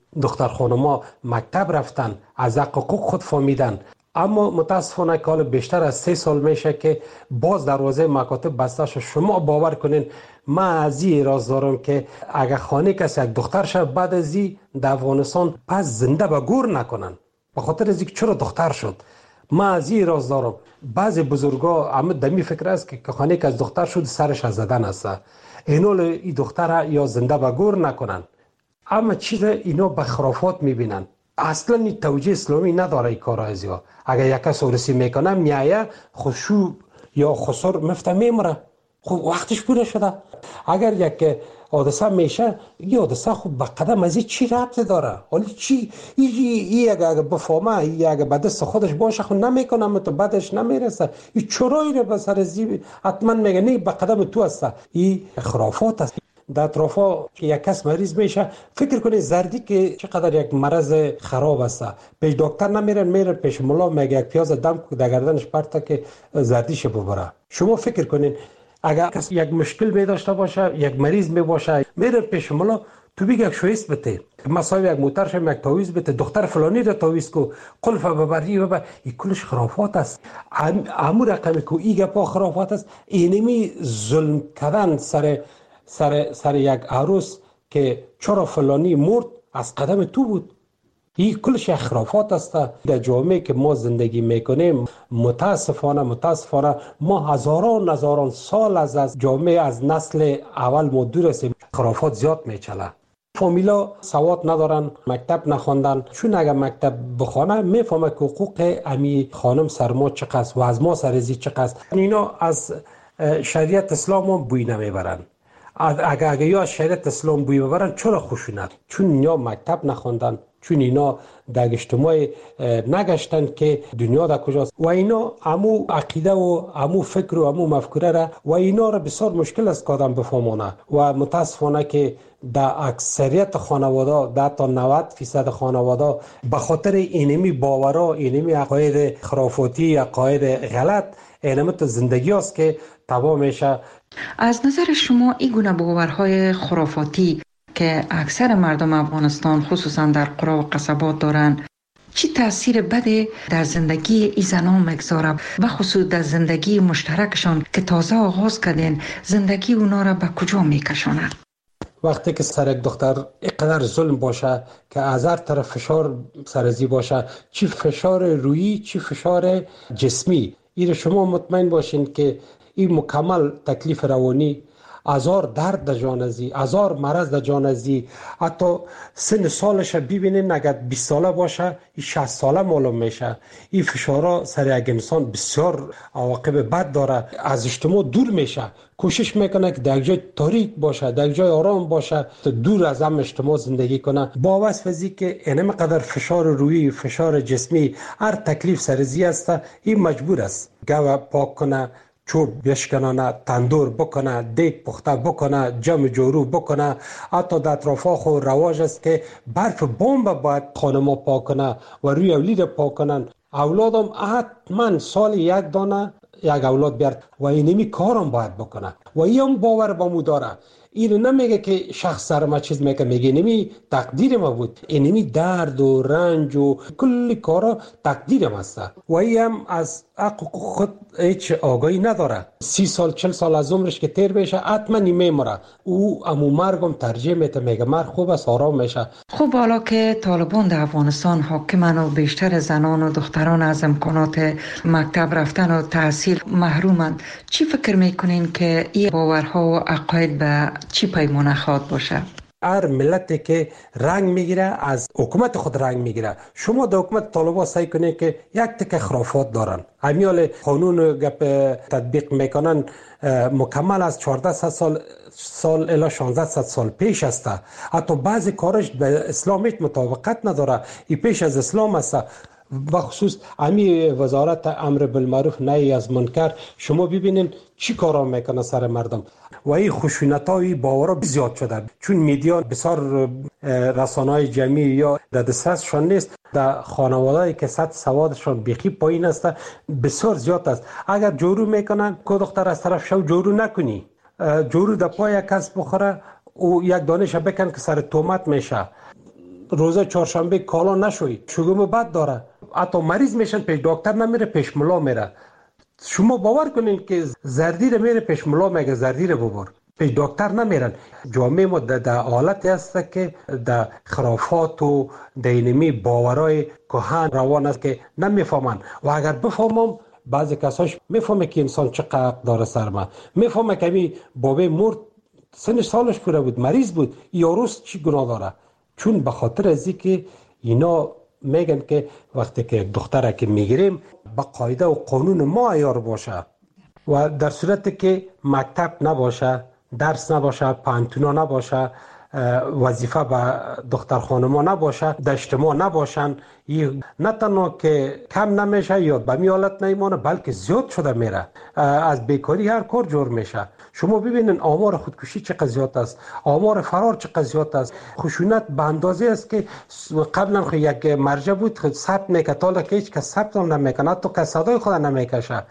دختر خانما مکتب رفتن، از حقوق خود فهمیدن. اما متاسفانه که حالا بیشتر از سه سال میشه که باز دروازه مکاتب بسته شد. شما باور کنین من از این راز دارم که اگر خانه کسی یک دختر شد بعد از این در افغانستان پس زنده به گور نکنن به خاطر از اینکه چرا دختر شد. من از این راز دارم بعضی بزرگا همه دمی فکر است که خانه که از دختر شد سرش از زدن است. اینو این دختر یا زنده به گور نکنن. اما چیز اینا به خرافات میبینن. اصلا این توجیه اسلامی نداره این کار از یا. اگر یک کس ورسی میکنه میایه خشوع یا خسر مفته میمره. خب وقتش پوره شده. اگر یک حادثه میشه این حادثه خب به قدم از این چی ربط داره؟ حالا چی این اگر بفهمه این اگر به دست خودش باشه خب نمیکنه تو بعدش نمیرسه. این چرایی رو به سر زی حتما میگه نه به قدم تو هست. این خرافات است. در اطرافا که یک کس مریض میشه فکر کنید زردی که چقدر یک مرض خراب است. پیش دکتر نمیرن میرن پیش ملا میگه یک پیاز دم در گردنش پرته که زردیش ببره. شما فکر کنید اگر کسی یک مشکل می داشته باشه یک مریض می باشه میره پیش ملا تو بگه یک شویست بده مثلا یک موترش یک تاویز بده دختر فلانی را تاویز کو قلف ببری ببر. این کلش خرافات است. امو رقمی که این گپا خرافات است. اینمی ظلم کردن سر سر سر یک عروس که چرا فلانی مرد از قدم تو بود. این کلش خرافات است. در جامعه که ما زندگی میکنیم متاسفانه متاسفانه ما هزاران هزاران سال از از جامعه از نسل اول ما دور هستیم. خرافات زیاد میچله. فامیلا سواد ندارن مکتب نخواندن چون اگر مکتب بخونه میفهمه که حقوق امی خانم سر ما چقدر و از ما سرزی چقدر. اینا از شریعت اسلام هم بوی نمیبرن. اگر اگر یا شریعت اسلام بوی ببرن چرا خشونت؟ چون اینا مکتب نخواندن چون اینا در اجتماع نگشتن که دنیا در کجاست و اینا همو عقیده و همو فکر و همو مفکوره را و اینا را بسیار مشکل است که آدم بفهمونه و متاسفانه که در اکثریت خانواده در تا نود فیصد خانواده به خاطر اینمی باورا اینمی عقاید خرافاتی عقاید غلط اینمی تو زندگی است که تباه میشه. از نظر شما این گونه باورهای خرافاتی که اکثر مردم افغانستان خصوصا در قرا و قصبات دارن چی تاثیر بده در زندگی این زنان مگذاره و خصوص در زندگی مشترکشان که تازه آغاز کردین زندگی اونا را به کجا میکشونه؟ وقتی که سر یک دختر اینقدر ظلم باشه که از هر طرف فشار سرزی باشه چی فشار روحی چی فشار جسمی این شما مطمئن باشین که این مکمل تکلیف روانی هزار درد در جان ازی هزار مرض در جان ازی حتی سن سالش ببینین اگر بیست ساله باشه این شصت ساله معلوم میشه. این فشارها سر یک انسان بسیار عواقب بد داره. از اجتماع دور میشه کوشش میکنه که در یک جای تاریک باشه در یک جای آرام باشه دور از هم اجتماع زندگی کنه. با واسه که اینم قدر فشار روحی فشار جسمی هر تکلیف سرزی است این مجبور است گاو پاک کنه چوب بشکنانه تندور بکنه دیگ پخته بکنه جمع جورو بکنه. حتی در اطرافا خو رواج است که برف بمب باید خانما پاک کنه و روی اولید پاک کنن. اولادم حتما سال یک دانه یک اولاد بیارد و اینمی کارم باید بکنه و این باور با مو داره. این نمیگه که شخص سر ما چیز میگه میگه نمی تقدیر ما بود. اینمی درد و رنج و کلی کارا تقدیرم هست و این هم از حقوق خود هیچ آگاهی نداره. سی سال چل سال از عمرش که تیر بشه حتما میمره. او امو مرگم ترجیح میته میگه مرگ خوب است آرام میشه. خب حالا که طالبان در افغانستان حاکمن و بیشتر زنان و دختران از امکانات مکتب رفتن و تحصیل محرومند چی فکر میکنین که این باورها و عقاید به چی پیمانه خواد باشه؟ هر ملتی که رنگ میگیره از حکومت خود رنگ میگیره. شما در حکومت طالبان سعی کنید که یک تک خرافات دارن. همیال قانون گپ تطبیق میکنن مکمل از چهارده سال سال الی شانزده سال پیش است. حتی بعضی کارش به اسلام هیچ مطابقت نداره. این پیش از اسلام است. بخصوص امی وزارت امر بالمعروف نهی از منکر شما ببینین چی کارا میکنه سر مردم و این خشونت های باورا زیاد شده چون میدیا بسیار رسانه‌های جمعی یا در دسترسشان نیست. در خانواده‌ای که سطح سوادشان بیخی پایین است بسیار زیاد است. اگر جورو میکنن که دختر از طرف شو جورو نکنی جورو در پای کس بخوره او یک دانش بکن که سر تومت میشه. روز چهارشنبه کالا نشوید، شگم بد داره، حتی مریض میشن پیش دکتر نمیره، پیش ملا میره. شما باور کنین که زردی رو میره پیش ملا میگه زردی رو ببر، پیش دکتر نمیرن. جامعه ما در حالتی هست که در خرافات و دینمی باورای کهن روان است که نمیفهمن. و اگر بفهمم بعضی کساش میفهمه که انسان چقدر داره سرما، میفهمه که می بابه مرد سن سالش پوره بود، مریض بود، یاروس چی گناه داره؟ چون به خاطر ازی که اینا میگن که وقتی که دختره که میگیریم با قاعده و قانون ما عیار باشه و در صورتی که مکتب نباشه، درس نباشه، پانتونا نباشه، وظیفه به دختر خانما نباشه، در اجتماع نباشن، نه تنها که کم نمیشه یا به می حالت نیمانه بلکه زیاد شده میره. از بیکاری هر کار جور میشه. شما ببینین آمار خودکشی چقدر زیاد است، آمار فرار چقدر زیاد است. خشونت به اندازه است که قبلا خو یک مرجع بود خود ثبت میکرد، حالا که هیچ کس ثبت هم نمیکنه، حتی کس صدای خود نمیکشه.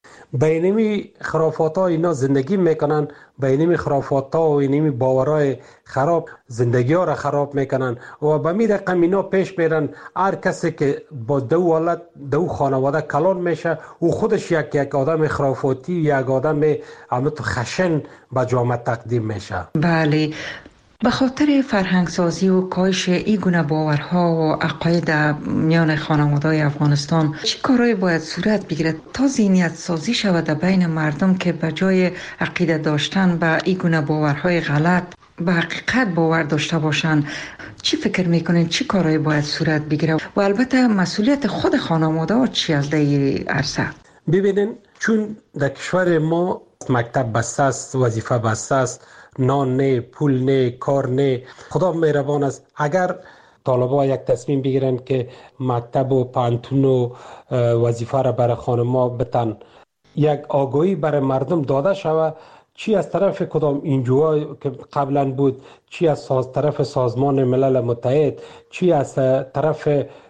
بینمی خرافات ها اینا زندگی میکنن، بینمی خرافات ها و اینمی باورای خراب زندگی ها را خراب میکنن و به می رقم اینا پیش میرن. هر کسی که با دو حالت دو خانواده کلان میشه و خودش یک یک آدم خرافاتی، یک آدم همت خشن به جامعه تقدیم میشه. بله، به خاطر فرهنگسازی و کاهش این گونه باورها و عقاید میان خانواده‌های افغانستان چه کارهایی باید صورت بگیرد تا ذهنیت سازی شود در بین مردم که به جای عقیده داشتن به این گونه باورهای غلط به حقیقت باور داشته باشند؟ چی فکر میکنین چی کارهایی باید صورت بگیرد و البته مسئولیت خود خانواده چی از در این عرصه؟ ببینین، چون در کشور ما مکتب بسته است، وظیفه بسته است، نان نه، پول نه، کار نه. خدا مهربان است اگر طالبا یک تصمیم بگیرن که مکتب و پانتون و وظیفه را برای خانما بتن، یک آگاهی برای مردم داده شود، چی از طرف کدام اینجوها که قبلا بود، چی از ساز طرف سازمان ملل متحد، چی از طرف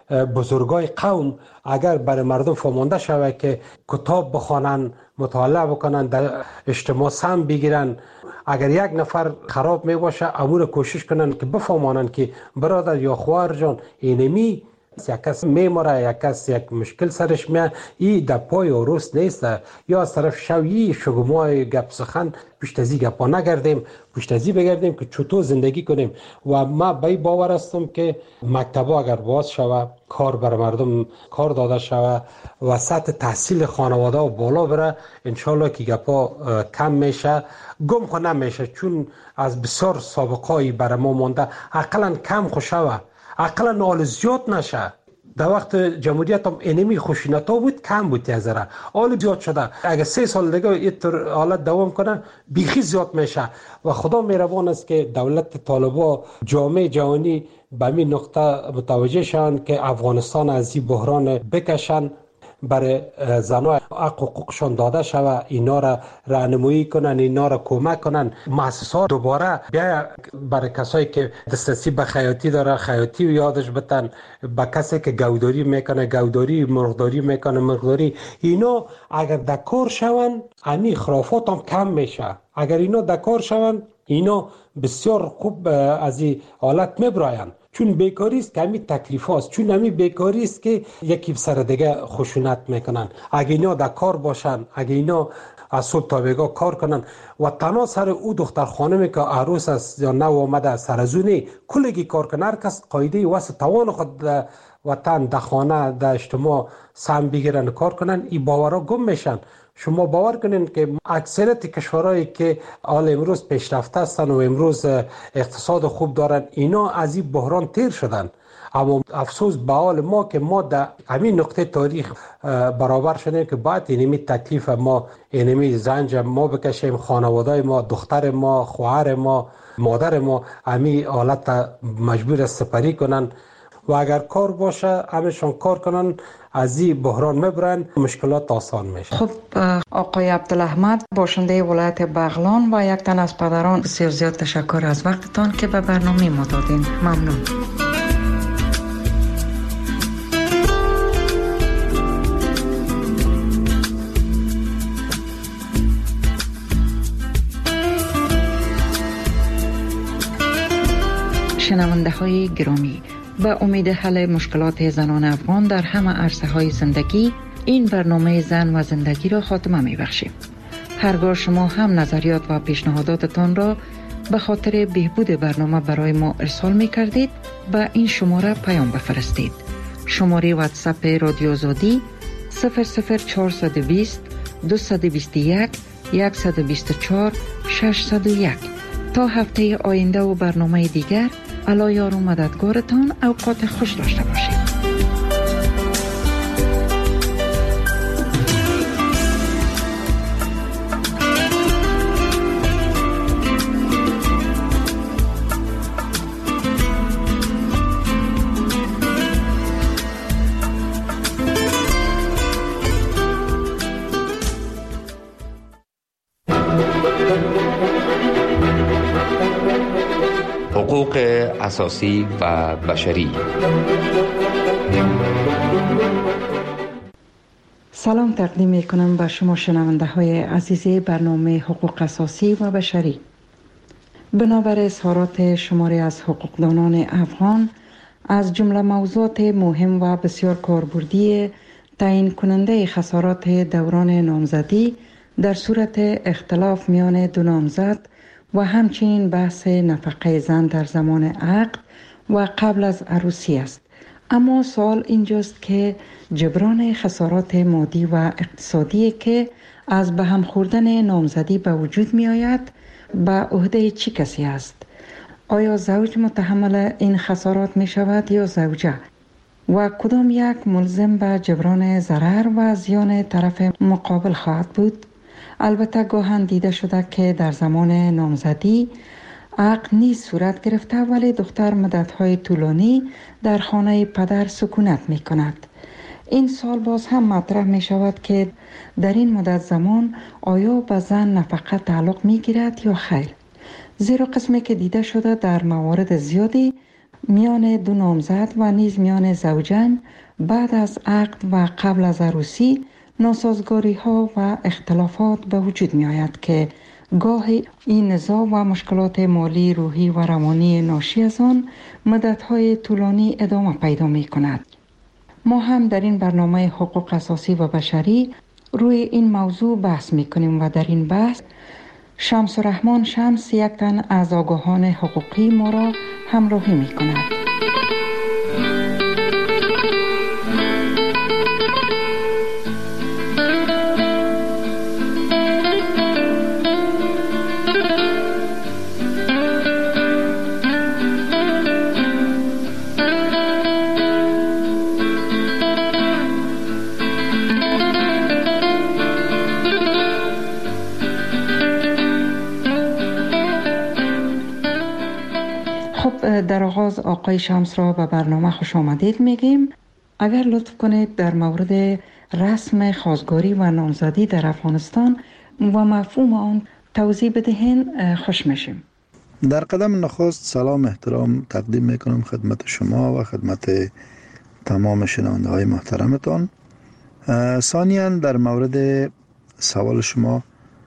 بزرگای قوم، اگر برای مردم فهمانده شود که کتاب بخوانن، مطالعه بکنن، در اجتماع سهم بگیرن، اگر یک نفر خراب می باشه امور کوشش کنن که بفهمانن که برادر یا خواهر جان اینمی یک کس میماره، یک کس یک مشکل سرش میاد، این در پای و روست نیست. یا از طرف شویی شگمای گپ سخن پشت ازی گپا نگردیم، پشت ازی بگردیم که چطور زندگی کنیم. و ما به باور هستم که مکتبا اگر باز شود، کار بر مردم کار داده شود و سطح تحصیل خانواده و بالا بره، انشالله که گپا کم میشه، گم خو نمیشه. چون از بسیار سابقایی بر ما مونده، اقلا کم خو شود، اقلا نال زیاد نشه. در وقت جمهوریت هم اینمی خشونت ها بود، کم بود تیزره، حال زیاد شده. اگر سه سال دیگه اینطور حالت دوام کنه بیخی زیاد میشه. و خدا مهربان است که دولت طالبا، جامعه جهانی به این نقطه متوجه شون که افغانستان از این بحران بکشن، برای زنان حق حقوقشان داده شود، اینا را راهنمایی کنن، اینا را کمک کنن. مؤسسات دوباره بیا برای کسایی که دسترسی به خیاطی داره خیاطی یادش بتن، به کسی که گوداری میکنه گوداری، مرغداری میکنه مرغداری. اینا اگر دکار شون امی خرافات هم کم میشه. اگر اینا دکار شون اینا بسیار خوب از این حالت میبراین. چون بیکاری است که همین تکلیف هاست، چون همین بیکاری است که یکی سر دیگه خشونت میکنن. اگه اینا در کار باشن، اگه اینا از صبح تا بیگاه کار کنن و تنها سر او دختر خانمی که عروس است یا نو آمده سر از اونی کلگی کار کنن، هر کس قایده واسه توان خود در وطن، در خانه، در اجتماع سهم بگیرن کار کنن، این باورها گم میشن. شما باور کنین که اکثریت کشورهایی که حال امروز پیشرفته هستند و امروز اقتصاد خوب دارن، اینا از این بحران تیر شدن. اما افسوس به حال ما که ما در همین نقطه تاریخ برابر شدیم که باید اینمی تکلیف ما، اینمی زنج ما بکشیم، خانواده ما، دختر ما، خواهر ما، مادر ما همین حالت مجبور است سپری کنن. و اگر کار باشه همشان کار کنن، از این بحران میبرن، مشکلات آسان میشه. خب آقای عبدالاحمد، باشنده ولایت بغلان و یک تن از پدران، بسیار زیاد تشکر از وقتتان که به برنامه ما دادین. ممنون. شنونده های گرامی، به امید حل مشکلات زنان افغان در همه عرصه های زندگی این برنامه زن و زندگی را خاتمه می بخشیم. هرگاه شما هم نظریات و پیشنهاداتتان را به خاطر بهبود برنامه برای ما ارسال می کردید به این شماره پیام بفرستید. شماره واتساپ رادیو آزادی صفر صفر چهارصد و بیست دویست و بیست و یک صد و بیست و چهار ششصد و یک. تا هفته آینده و برنامه دیگر، الله یار و مددگارتان. اوقات خوش داشته باشید. حقوق اساسی و بشری. سلام تقدیم می کنم به شما شنونده های عزیز برنامه حقوق اساسی و بشری. بنابر اظهارات شماری از حقوقدانان افغان از جمله موضوعات مهم و بسیار کاربردی تعیین کننده خسارات دوران نامزدی در صورت اختلاف میان دو نامزد و همچنین بحث نفقه زن در زمان عقد و قبل از عروسی است. اما سوال اینجاست که جبران خسارات مادی و اقتصادی که از به هم خوردن نامزدی به وجود می آید به عهده چه کسی است؟ آیا زوج متحمل این خسارات می شود یا زوجه؟ و کدام یک ملزم به جبران ضرر و زیان طرف مقابل خواهد بود؟ البته گاهن دیده شده که در زمان نامزدی عقد نیز صورت گرفته ولی دختر مدت‌های طولانی در خانه پدر سکونت می کند. این سال باز هم مطرح می شود که در این مدت زمان آیا به زن نفقه تعلق می گیرد یا خیر؟ زیرا قسمی که دیده شده در موارد زیادی میان دو نامزد و نیز میان زوجین بعد از عقد و قبل از عروسی ناسازگاری ها و اختلافات به وجود می آید که گاهی این نزاع و مشکلات مالی، روحی و روانی ناشی از آن مدت های طولانی ادامه پیدا می کند. ما هم در این برنامه حقوق اساسی و بشری روی این موضوع بحث می کنیم و در این بحث شمس الرحمن شمس یک تن از آگاهان حقوقی ما را همراهی می کند. در آغاز آقای شمس را به برنامه خوش آمدید میگیم. اگر لطف کنید در مورد رسم خواستگاری و نامزدی در افغانستان و مفهوم آن توضیح بدهین خوش میشیم. در قدم نخست سلام احترام تقدیم میکنم خدمت شما و خدمت تمام شنونده های محترمتان. ثانیاً در مورد سوال شما،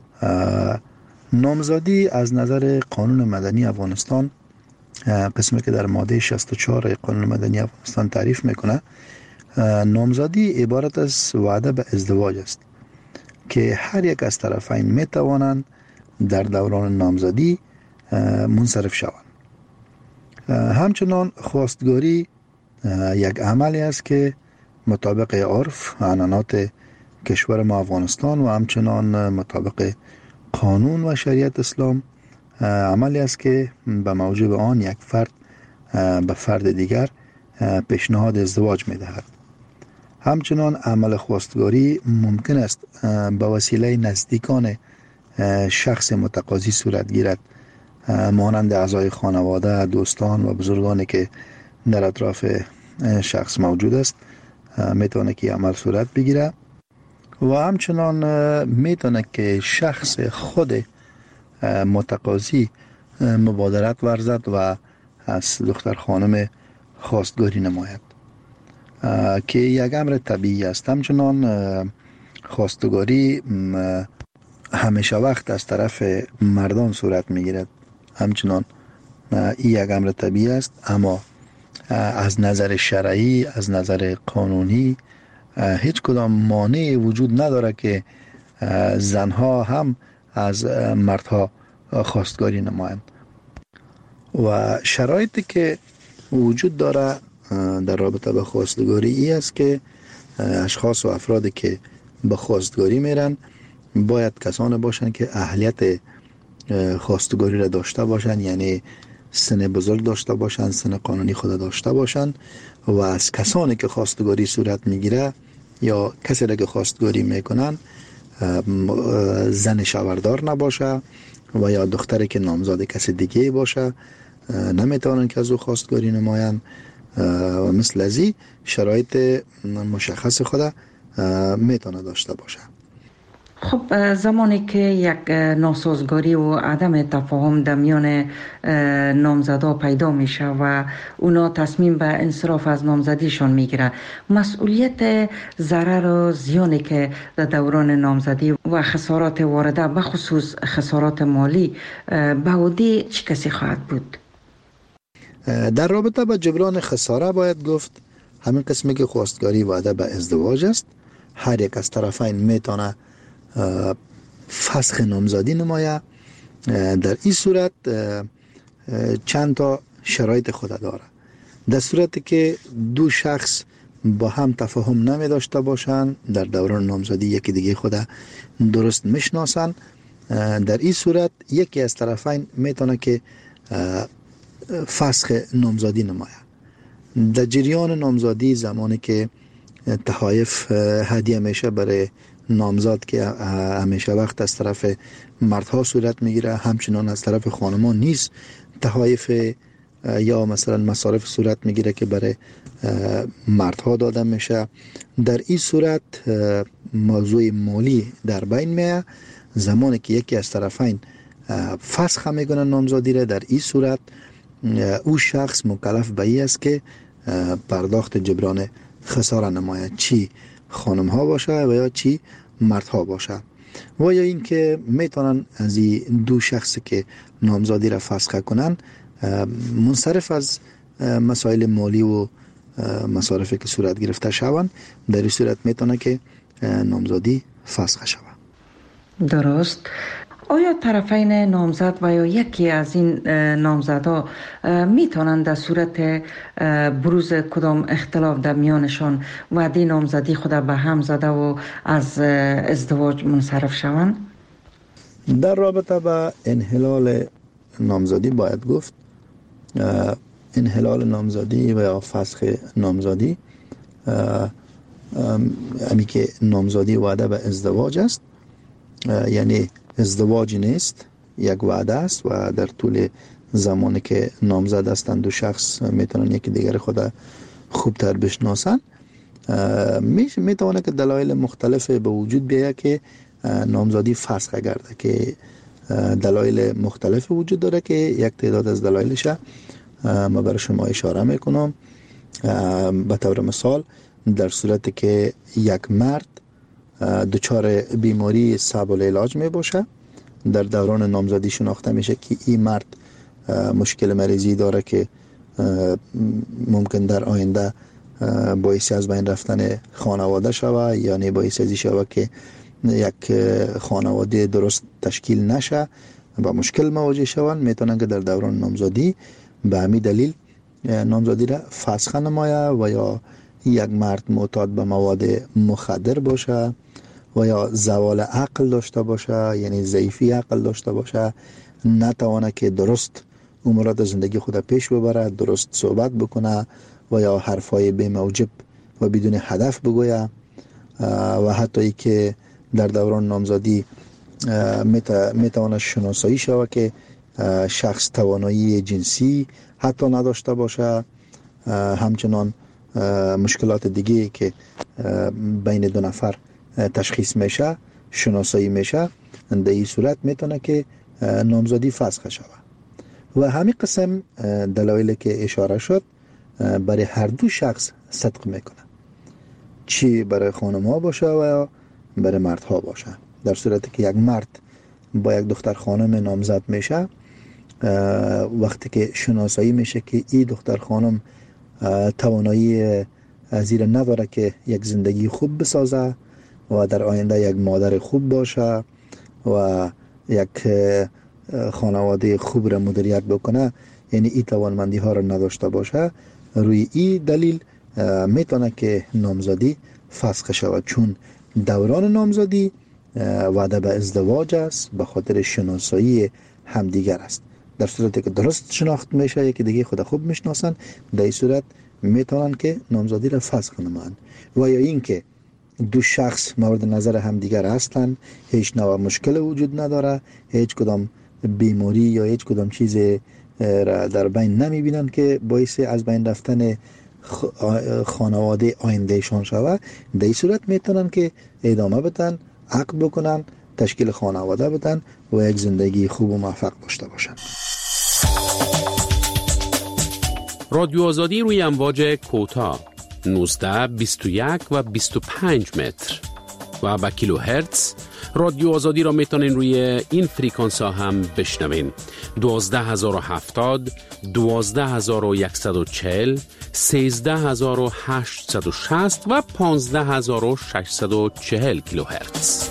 نامزدی از نظر قانون مدنی افغانستان، قسمی که در ماده شصت و چهار قانون مدنی افغانستان تعریف میکنه، نامزدی عبارت از وعده به ازدواج است که هر یک از طرفین میتوانند در دوران نامزدی منصرف شوند. همچنان خواستگاری یک عملی است که مطابق عرف و عنعنات کشور ما افغانستان و همچنان مطابق قانون و شریعت اسلام عملی است که به موجب آن یک فرد به فرد دیگر پیشنهاد ازدواج می‌دهد. همچنان عمل خواستگاری ممکن است به وسیله نزدیکان شخص متقاضی صورت گیرد، مانند اعضای خانواده، دوستان و بزرگانی که در اطراف شخص موجود است میتونه که عمل صورت بگیره و همچنان میتونه که شخص خود متقاضی مبادرت ورزد و از دختر خانم خواستگاری نماید که یک امر طبیعی است. همچنان خواستگاری همیشه وقت از طرف مردان صورت میگیرد، همچنان این یک امر طبیعی است، اما از نظر شرعی، از نظر قانونی هیچ کدام مانع وجود نداره که زنها هم از مردها خواستگاری نمایند. و شرایطی که وجود داره در رابطه به خواستگاری ای است که اشخاص و افرادی که به خواستگاری میرن باید کسانی باشند که اهلیت خواستگاری را داشته باشند، یعنی سن بزرگ داشته باشند، سن قانونی خود داشته باشند و از کسانی که خواستگاری صورت میگیره یا کسی را که خواستگاری میکنن زن شوهردار نباشه و یا دختری که نامزاد کسی دیگه باشه نمیتوانند که از او خواستگاری نمایند و مثل ازی شرایط مشخص خود میتونه داشته باشه. خب زمانی که یک ناسازگاری و عدم تفاهم در میان نامزدا پیدا میشه و اونا تصمیم به انصراف از نامزدیشون میگیره، مسئولیت ضرر و زیانی که در دوران نامزدی و خسارات وارده به خصوص خسارات مالی به عهده چه کسی خواهد بود؟ در رابطه با جبران خساره باید گفت همین قسمی که خواستگاری وعده به ازدواج است، هر یک از طرفین میتونه فسخ نامزدی نمایه. در این صورت چند تا شرایط خود داره. در صورتی که دو شخص با هم تفاهم نمی داشته باشند، در دوران نامزدی یکی دیگه خود درست میشناسند، در این صورت یکی از طرفین میتونه که فسخ نامزدی نمایه. در جریان نامزدی زمانی که تحایف هدیه میشه برای نامزاد که همیشه وقت از طرف مردها صورت میگیره، همچنان از طرف خانمان نیست تحایف یا مثلا مصارف صورت میگیره که برای مردها داده میشه. در این صورت موضوع مالی در بین میه. زمانی که یکی از طرفین فسخ میکنه نامزادی را، در این صورت او شخص مکلف به این است که پرداخت جبران خساره نماید، چی خانم ها باشه و یا چی مردها باشه. و یا اینکه میتونن از این دو شخصی که نامزادی را فسخ کنن منصرف از مسائل مالی و مصارفی که صورت گرفته شوند، در این صورت میتونه که نامزادی فسخ شود. درست. آیا طرفین نامزد و یا یکی از این نامزدها میتونند در صورت بروز کدام اختلاف در میانشان وعده نامزدی خود به هم زده و از ازدواج منصرف شوند؟ در رابطه با انحلال نامزدی باید گفت انحلال نامزدی و یا فسخ نامزدی امی که نامزدی وعده به ازدواج است، یعنی ازدواج نیست، یک وعده است و در طول زمانی که نامزد هستند دو شخص میتونن یکی دیگر خود خوبتر بشناسن. میتونه که دلایل مختلف به وجود بیاید که نامزدی فسخ گرده، که دلایل مختلف وجود داره که یک تعداد از دلایلش ما برای شما اشاره میکنم. به طور مثال در صورتی که یک مرد دچار بیماری صعب العلاج می باشه، در دوران نامزدی شناخته میشه که این مرد مشکل مریضی داره که ممکن در آینده باعث از بین رفتن خانواده شوه، یعنی باعث ازی شوه که یک خانواده درست تشکیل نشه و مشکل مواجه شوند، میتونن که در دوران نامزدی به همین دلیل نامزدی را فسخ نمایه. و یا یک مرد معتاد به مواد مخدر باشه و یا زوال عقل داشته باشه، یعنی ضعیفی عقل داشته باشه، نتوانه که درست امورات زندگی خود پیش ببره، درست صحبت بکنه و یا حرفای بی موجب و بدون هدف بگویه، و حتی ای که در دوران نامزدی میتوانه شناسایی شوه که شخص توانایی جنسی حتی نداشته باشه، همچنان مشکلات دیگه که بین دو نفر تشخیص میشه شناسایی میشه، در این صورت میتونه که نامزدی فسخ شود. و همین قسم دلایلی که اشاره شد برای هر دو شخص صدق میکنه، چی برای خانم ها باشه و یا برای مرد ها باشه. در صورتی که یک مرد با یک دختر خانم نامزد میشه، وقتی که شناسایی میشه که این دختر خانم توانایی زیر نداره که یک زندگی خوب بسازه و در آینده یک مادر خوب باشه و یک خانواده خوب را مدیریت بکنه، یعنی این توانمندی ها را نداشته باشه، روی این دلیل میتونه که نامزدی فسخ شود، چون دوران نامزدی وعده به ازدواج است، به خاطر شناسایی همدیگر است. در صورتی که درست شناخت میشه، یکی دیگه خود خوب میشناسن، در این صورت میتونن که نامزدی را فسخ نمایند. و یا اینکه دو شخص مورد نظر همدیگر هستند، هیچ نوع مشکل وجود نداره، هیچ کدام بیماری یا هیچ کدام چیز را در بین نمیبینن که باعث از بین رفتن خانواده آیندهشان شود، در این صورت میتونن که ادامه بدن، عقد بکنن، تشکیل خانواده بدن و یک زندگی خوب و موفق داشته باشن. رادیو آزادی روی امواج کوتاه نوزده، بیست و یک و بیست و پنج متر و با کیلو هرتز. رادیو آزادی را میتونین روی این فریکانس ها هم بشنوین: دوازده هزار و هفتاد، دوازده هزار و صد و چهل، سیزده هزار و هشتصد و شصت و پانزده هزار و ششصد و چهل کیلو هرتز.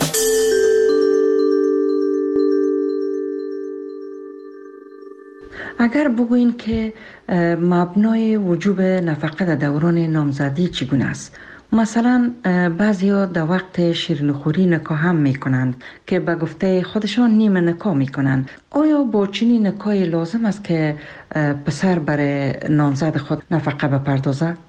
اگر بگوین که مبنای وجوب نفقه در دوران نامزدی چگونه است؟ مثلا بعضیا در وقت شیرینیخوری نکاح هم میکنند که به گفته خودشان نیمه نکاح میکنند. آیا با چنین نکاحی لازم است که پسر برای نامزد خود نفقه بپردازد؟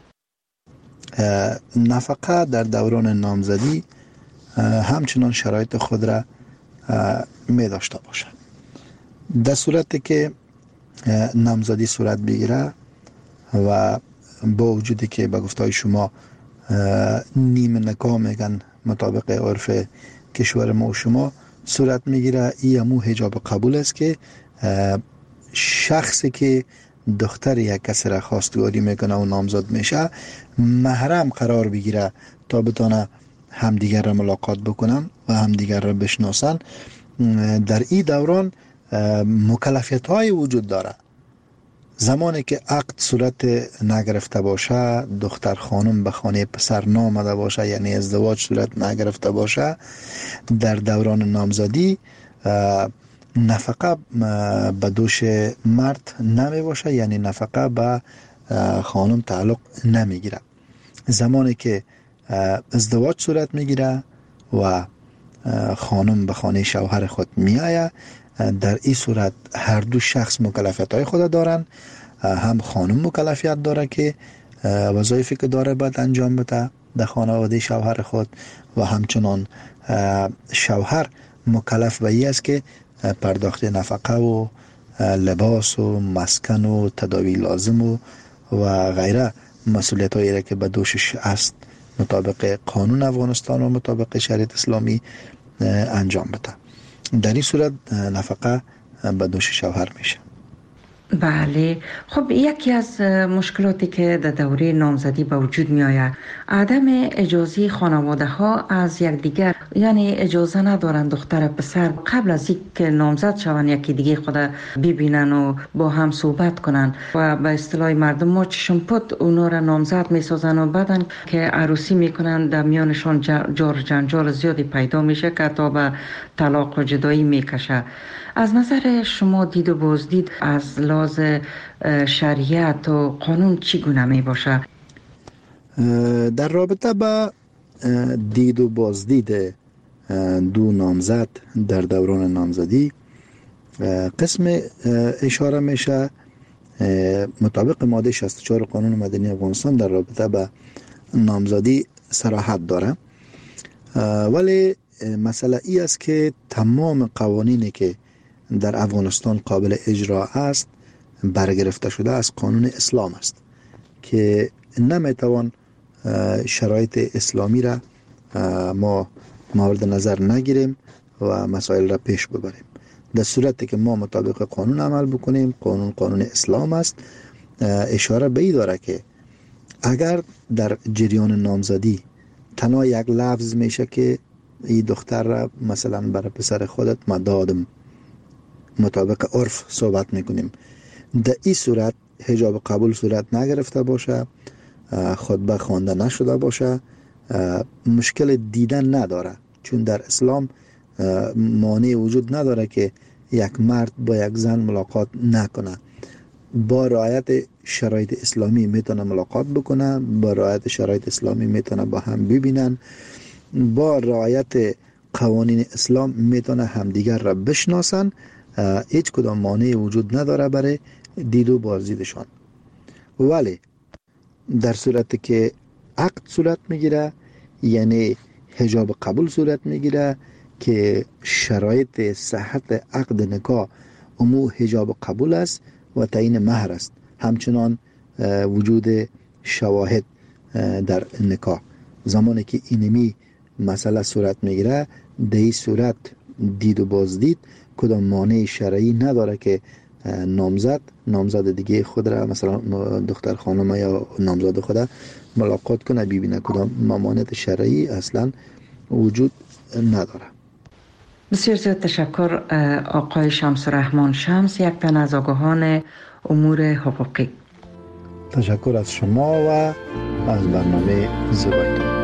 نفقه در دوران نامزدی همچنان شرایط خود را می داشته باشد. در صورتی که نامزدی صورت بگیره و با وجودی که به گفته شما نیمه نکاح میگن مطابق عرف کشور ما و شما صورت میگیره، این همو حجاب قبول است که شخصی که دختر یک کسی را خواستگاری میکنه و نامزد میشه محرم قرار بگیره تا بتونه همدیگر را ملاقات بکنن و همدیگر را بشناسن. در این دوران مکلفیت های وجود داره. زمانی که عقد صورت نگرفته باشه، دختر خانم به خانه پسر نامده باشه، یعنی ازدواج صورت نگرفته باشه، در دوران نامزدی نفقه به دوش مرد نمی باشه، یعنی نفقه به خانم تعلق نمیگیره. زمانی که ازدواج صورت میگیره و خانم به خانه شوهر خود میآید، در این صورت هر دو شخص مکلفیت های خود دارن. هم خانم مکلفیت داره که وظایفی که داره باید انجام بده در خانواده شوهر خود و همچنان شوهر مکلف به این است که پرداخت نفقه و لباس و مسکن و تداوی لازم و و غیره مسئولیت هایی را که به دوشش است مطابق قانون افغانستان و مطابق شریعت اسلامی انجام بده. در این صورت نفقه به دوش شوهر میشه. بله، خب یکی از مشکلاتی که در دوره نامزدی به وجود می آید عدم اجازه خانواده ها از یکدیگر، یعنی اجازه ندارن دختر پسر قبل از اینکه نامزد شوند یکی دیگه خود ببینن و با هم صحبت کنن و به اصطلاح مردم ما چشم پد اونا را نامزد می سازن و بعدن که عروسی میکنن در میانشان جار جنجال زیادی پیدا میشه که تا به طلاق و جدایی میکشه. از نظر شما دید و بازدید از لحاظ شریعت و قانون چگونه می باشه؟ در رابطه با دید و بازدید دو نامزد در دوران نامزدی قسم اشاره میشه مطابق ماده شصت و چهار قانون مدنی افغانستان در رابطه با نامزدی صراحت داره، ولی مسئله ای است که تمام قوانینی که در افغانستان قابل اجرا است برگرفته شده از قانون اسلام است که نمیتوان شرایط اسلامی را ما مورد نظر نگیریم و مسائل را پیش ببریم. در صورتی که ما مطابق قانون عمل بکنیم، قانون قانون اسلام است، اشاره به این داره که اگر در جریان نامزدی تنها یک لفظ میشه که این دختر را مثلا برای پسر خودت مدادم مطابق عرف صحبت میکنیم، در این صورت حجاب قبول صورت نگرفته باشه، خطبه خوانده نشده باشه، مشکل دیدن نداره، چون در اسلام مانع وجود نداره که یک مرد با یک زن ملاقات نکنه. با رعایت شرایط اسلامی میتونه ملاقات بکنه، با رعایت شرایط اسلامی میتونه با هم ببینن، با رعایت قوانین اسلام میتونه همدیگر را بشناسن. هیچ کدام مانع وجود نداره برای دید و بازدیدشان. ولی در صورتی که عقد صورت میگیره، یعنی حجاب قبول صورت میگیره که شرایط صحت عقد نکاح امو حجاب قبول است و تعیین مهر است، همچنان وجود شواهد در نکاح. زمانی که اینمی مسئله صورت میگیره، در این صورت دید و بازدید کدام مانع شرعی نداره که نامزد نامزد دیگه خود را، مثلا دختر خانم یا نامزد خود ملاقات کنه، ببینه. کدام ممانعت شرعی اصلا وجود نداره. بسیار زیاد تشکر آقای شمس الرحمن شمس، یک تن از آگاهان امور حقوقی. تشکر از شما و از برنامه زیبایتون.